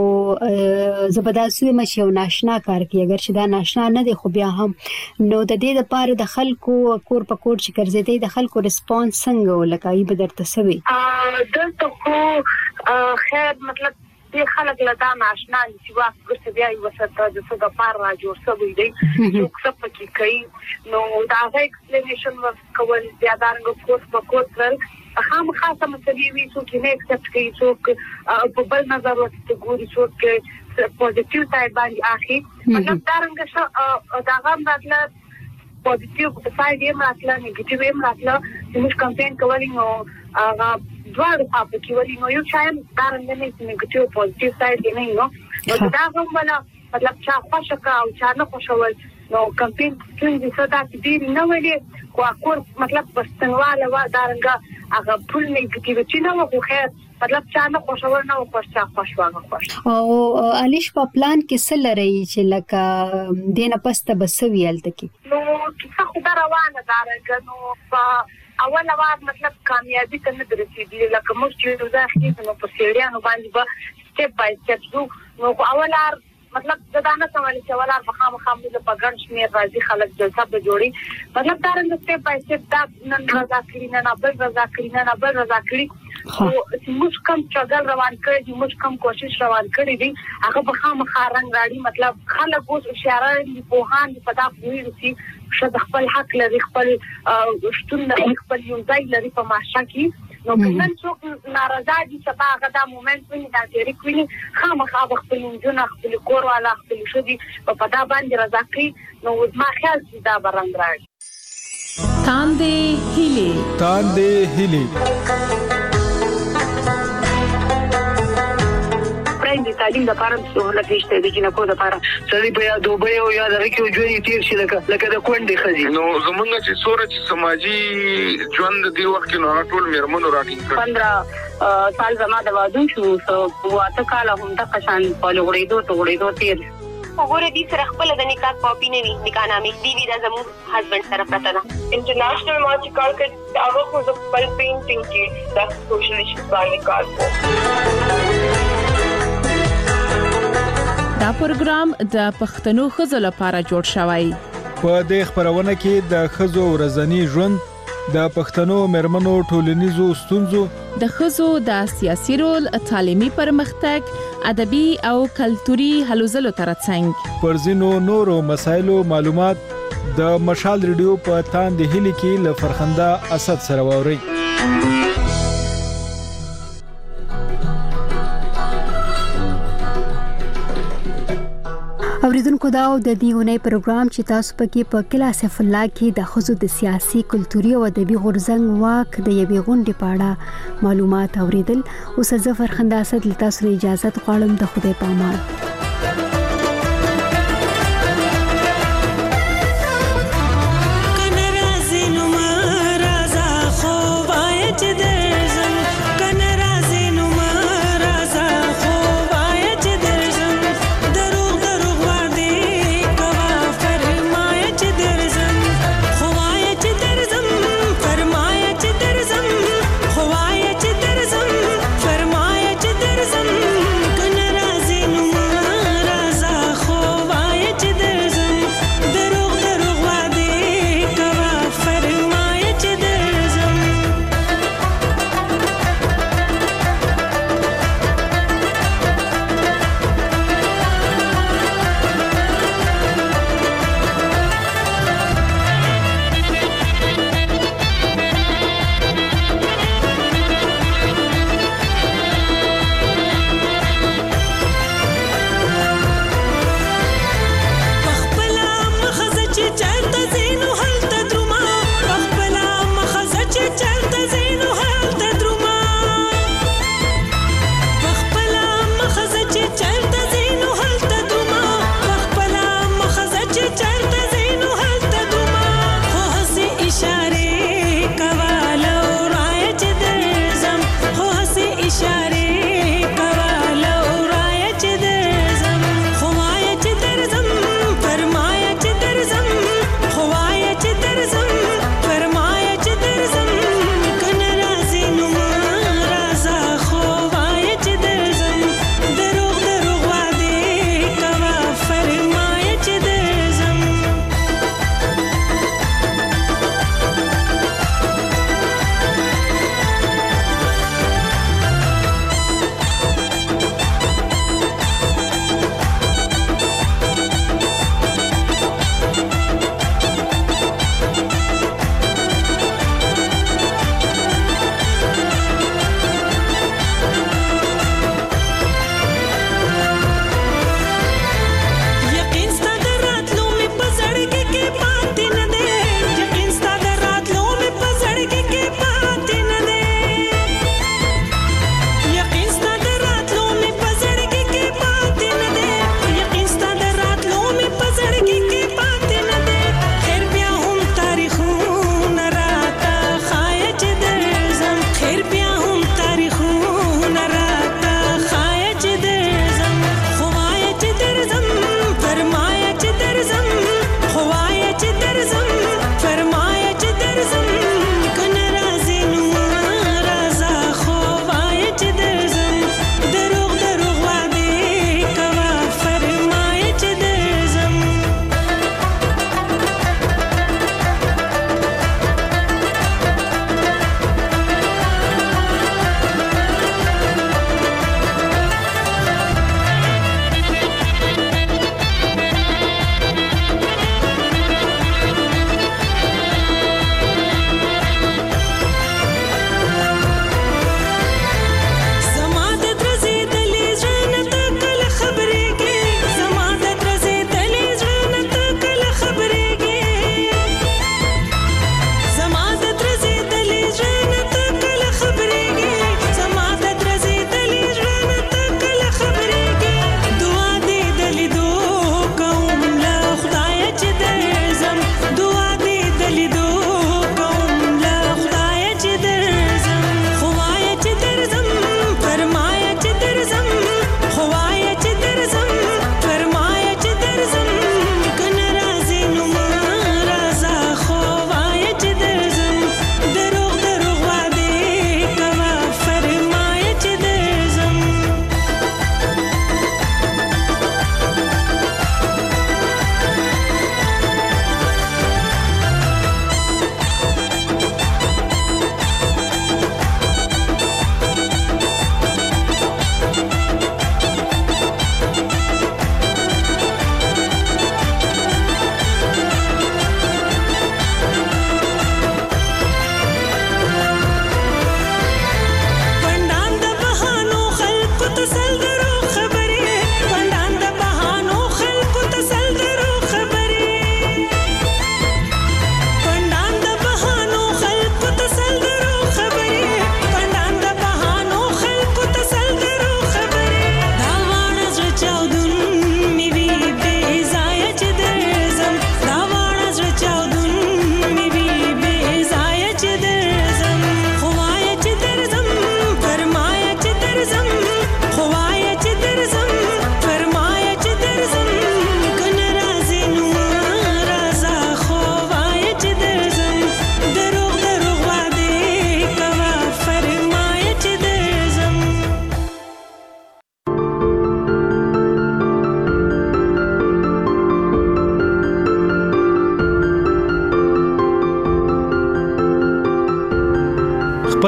یو زبرداسي مشي او ناشنا کار کوي اگر چې دا ناشنا نه دی خو بیا هم نو د دې لپاره د خلکو کور په کور چې ګرځېدي د خلکو ریسپانس څنګه ولکای به درته سوي دلته خو خیر مطلب دې خلک له دا ناشنا چې واکه بیا یو څه د څه د پار را جوړ شوی دی نو څه پکې کوي نو دا ایکسپلینیشن ورکول بیا دا رنګ په کوټ تل هم خاصه مسلې وی څو کې نه اکسپټ کوي څو په بل نظر ورته ګوري څو کې پوزټیو سایډ باندې اخی مطلب دا رنګ دا غم راتله پوزټیو سایډ یې راتله نیگیټیو یې راتله چې موږ کمپاین کولی نو هغه دواړو خواته کې ولې نو یو شایم دا رنګ نه چې نیگیټیو پوزټیو سایډ نه نو دا هم ولا مطلب چا خوشکه او چا نه خوشول نو کمپاین څنګه صدا دې نه ویلې خو اکور مطلب پښتنواله و دا رنګ هغه ټول نیگیټیویټی نه و خو مطلب چا نه خوشول نه او چا خوشواغه خوش او الیش په پلان کې څه لري چې لکه دینه پسته بسویل تکي نو څه خو دا روانه دا رنګ نو په اوله وار مطلب کامیابی ته نه درېږي لکه موږ چې ځاخې نو په سیریانو باندې به سټپ بای سټپ زو نو اوله مطلب دا نه کوي چې ولا بخامه په ګڼ شمیر راځي خلک جلسه به جوړي مطلب دا رنګ سټپ بای سټپ دا نن رضا کړی نه بل رضا کړی نه بل رضا کړی خو موږ کوم چګل روان کړی موږ کوم کوشش روان کړی دي هغه بخامه رنګ راړي مطلب خلک اوس اشاره دي پوهان په دا ویل چې شد خپل حق لري خپل شتون لري خپل یو ځای لري په معاشره کې نو کله څوک ناراضه دي چې هغه دا مومنت ویني دا تیری کوي خامخا خپل جون خپل کور والا خپل شدي په دا باندې رضا کوي نو ما خیال چې دا برند راځي تاندې هلي د تعلیم لپاره سہولت نشته د جنکو لپاره سړي په یا دوبه او یا د ریکو ژوند تیر شي لکه د کونډې خزي نو زمونږ چې سورج سماجی ژوند دی وخت نو ټول میرمنو راټینګ کړ 15 سال زما د وادو شو واته کال هم د قشان په لوړېدو تیر وګوره دې سره خپل د نکاح کاپی نه وي نکاح نامې دی وی دا زموږ هسبند سره پراته ده. انټرنیشنل ما چې کار کړ هغه خو د خپل پینټینګ کې د سوشل ایشوز باندې کار کوي. دا پروګرام د پښتنو ښځو لپاره جوړ شوی. په دې خبرونه کې د ښځو ورځنی ژوند، د پښتنو مېرمنو ټولنیزو ستونزو، د ښځو د سیاسي رول، تعلیمي پرمختګ، ادبي او کلتوري هلو ځلو ترڅنګ پر ځینو نورو مسایلو معلومات د مشال ریډیو په تاندې هلي کې له فرخنده اسد سره واوري. اوریدونکو دا د دیونه پروګرام چې تاسو پکې په کلاس فلا کې د خزو د سیاسي، کلتوري او ادبي غورځنګ واک د یوې غونډې په اړه معلومات اوریدل. اوس زه فرخنده اسد له تاسو اجازه غواړم. د خدای په امان. فرمایا چې درځم کنه راځي نو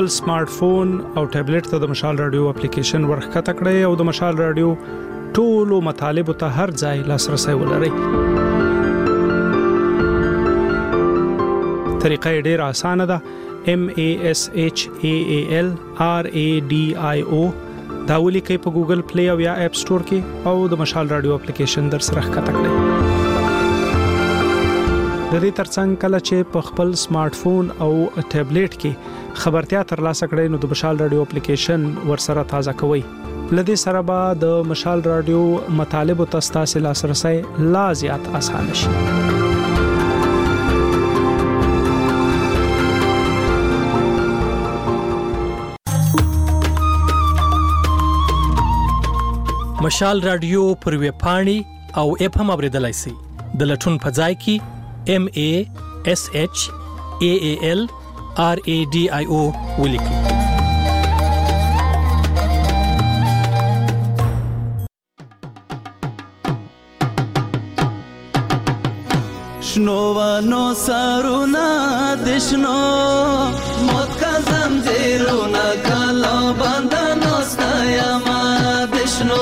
خپل سمارټ فون او ټابلیټ ته د مشال رادیو اپلیکیشن ورخته کړئ او د مشال رادیو ټولو مطالب ته هر ځای لاسرسي ولرئ. طریقه ډېره اسانه ده. MASHALRADIO دا ولیکئ په ګوګل پلی او یا اپ سٹور کې او د مشال رادیو اپلیکیشن در سره ښکته کړئ. د دې ترڅنګ کله چې په خپل سمارټ فون او ټابلیټ کې خبرتیا ترلاسه کړئ نو د مشال رادیو اپلیکیشن ورسره تازه کوئ. لدې سره به د مشال رادیو مطالب او تاسو لاسرسي لا زیات اسانه شي. مشال رادیو پر ویب پاڼې او اپ هم اوریدلای شئ. د لټون په ځای کې MASHALRADIO ولیکئ. شنوانو سارونا دشنو موت کا زنجیرونا کلا بندنو ستایما دشنو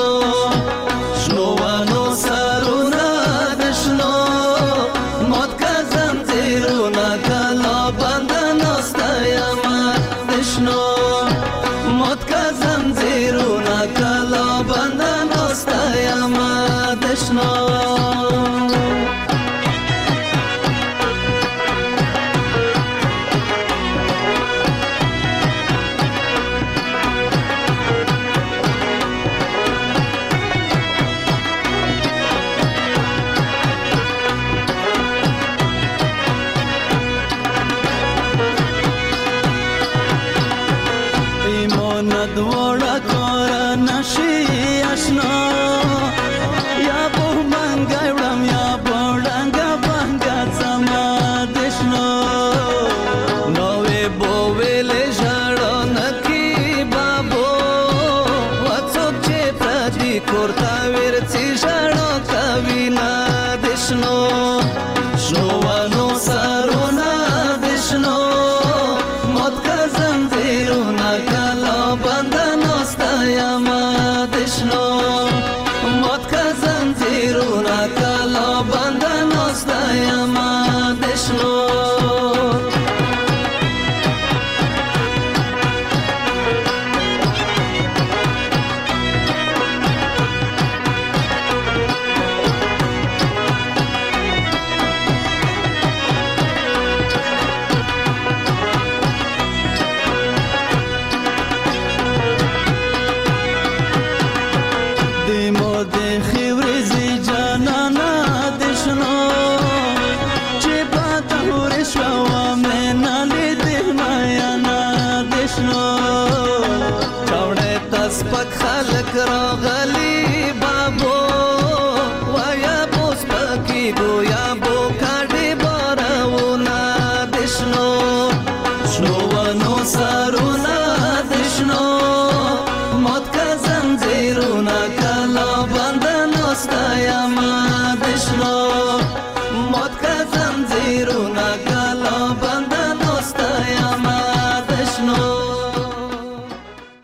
شنوانو سارونا دشنو موت کا زنجیرونا کلا بندنو ستایما دشنو موت کا زنجیرونا کلا بندنو ستایما دشنو راغلی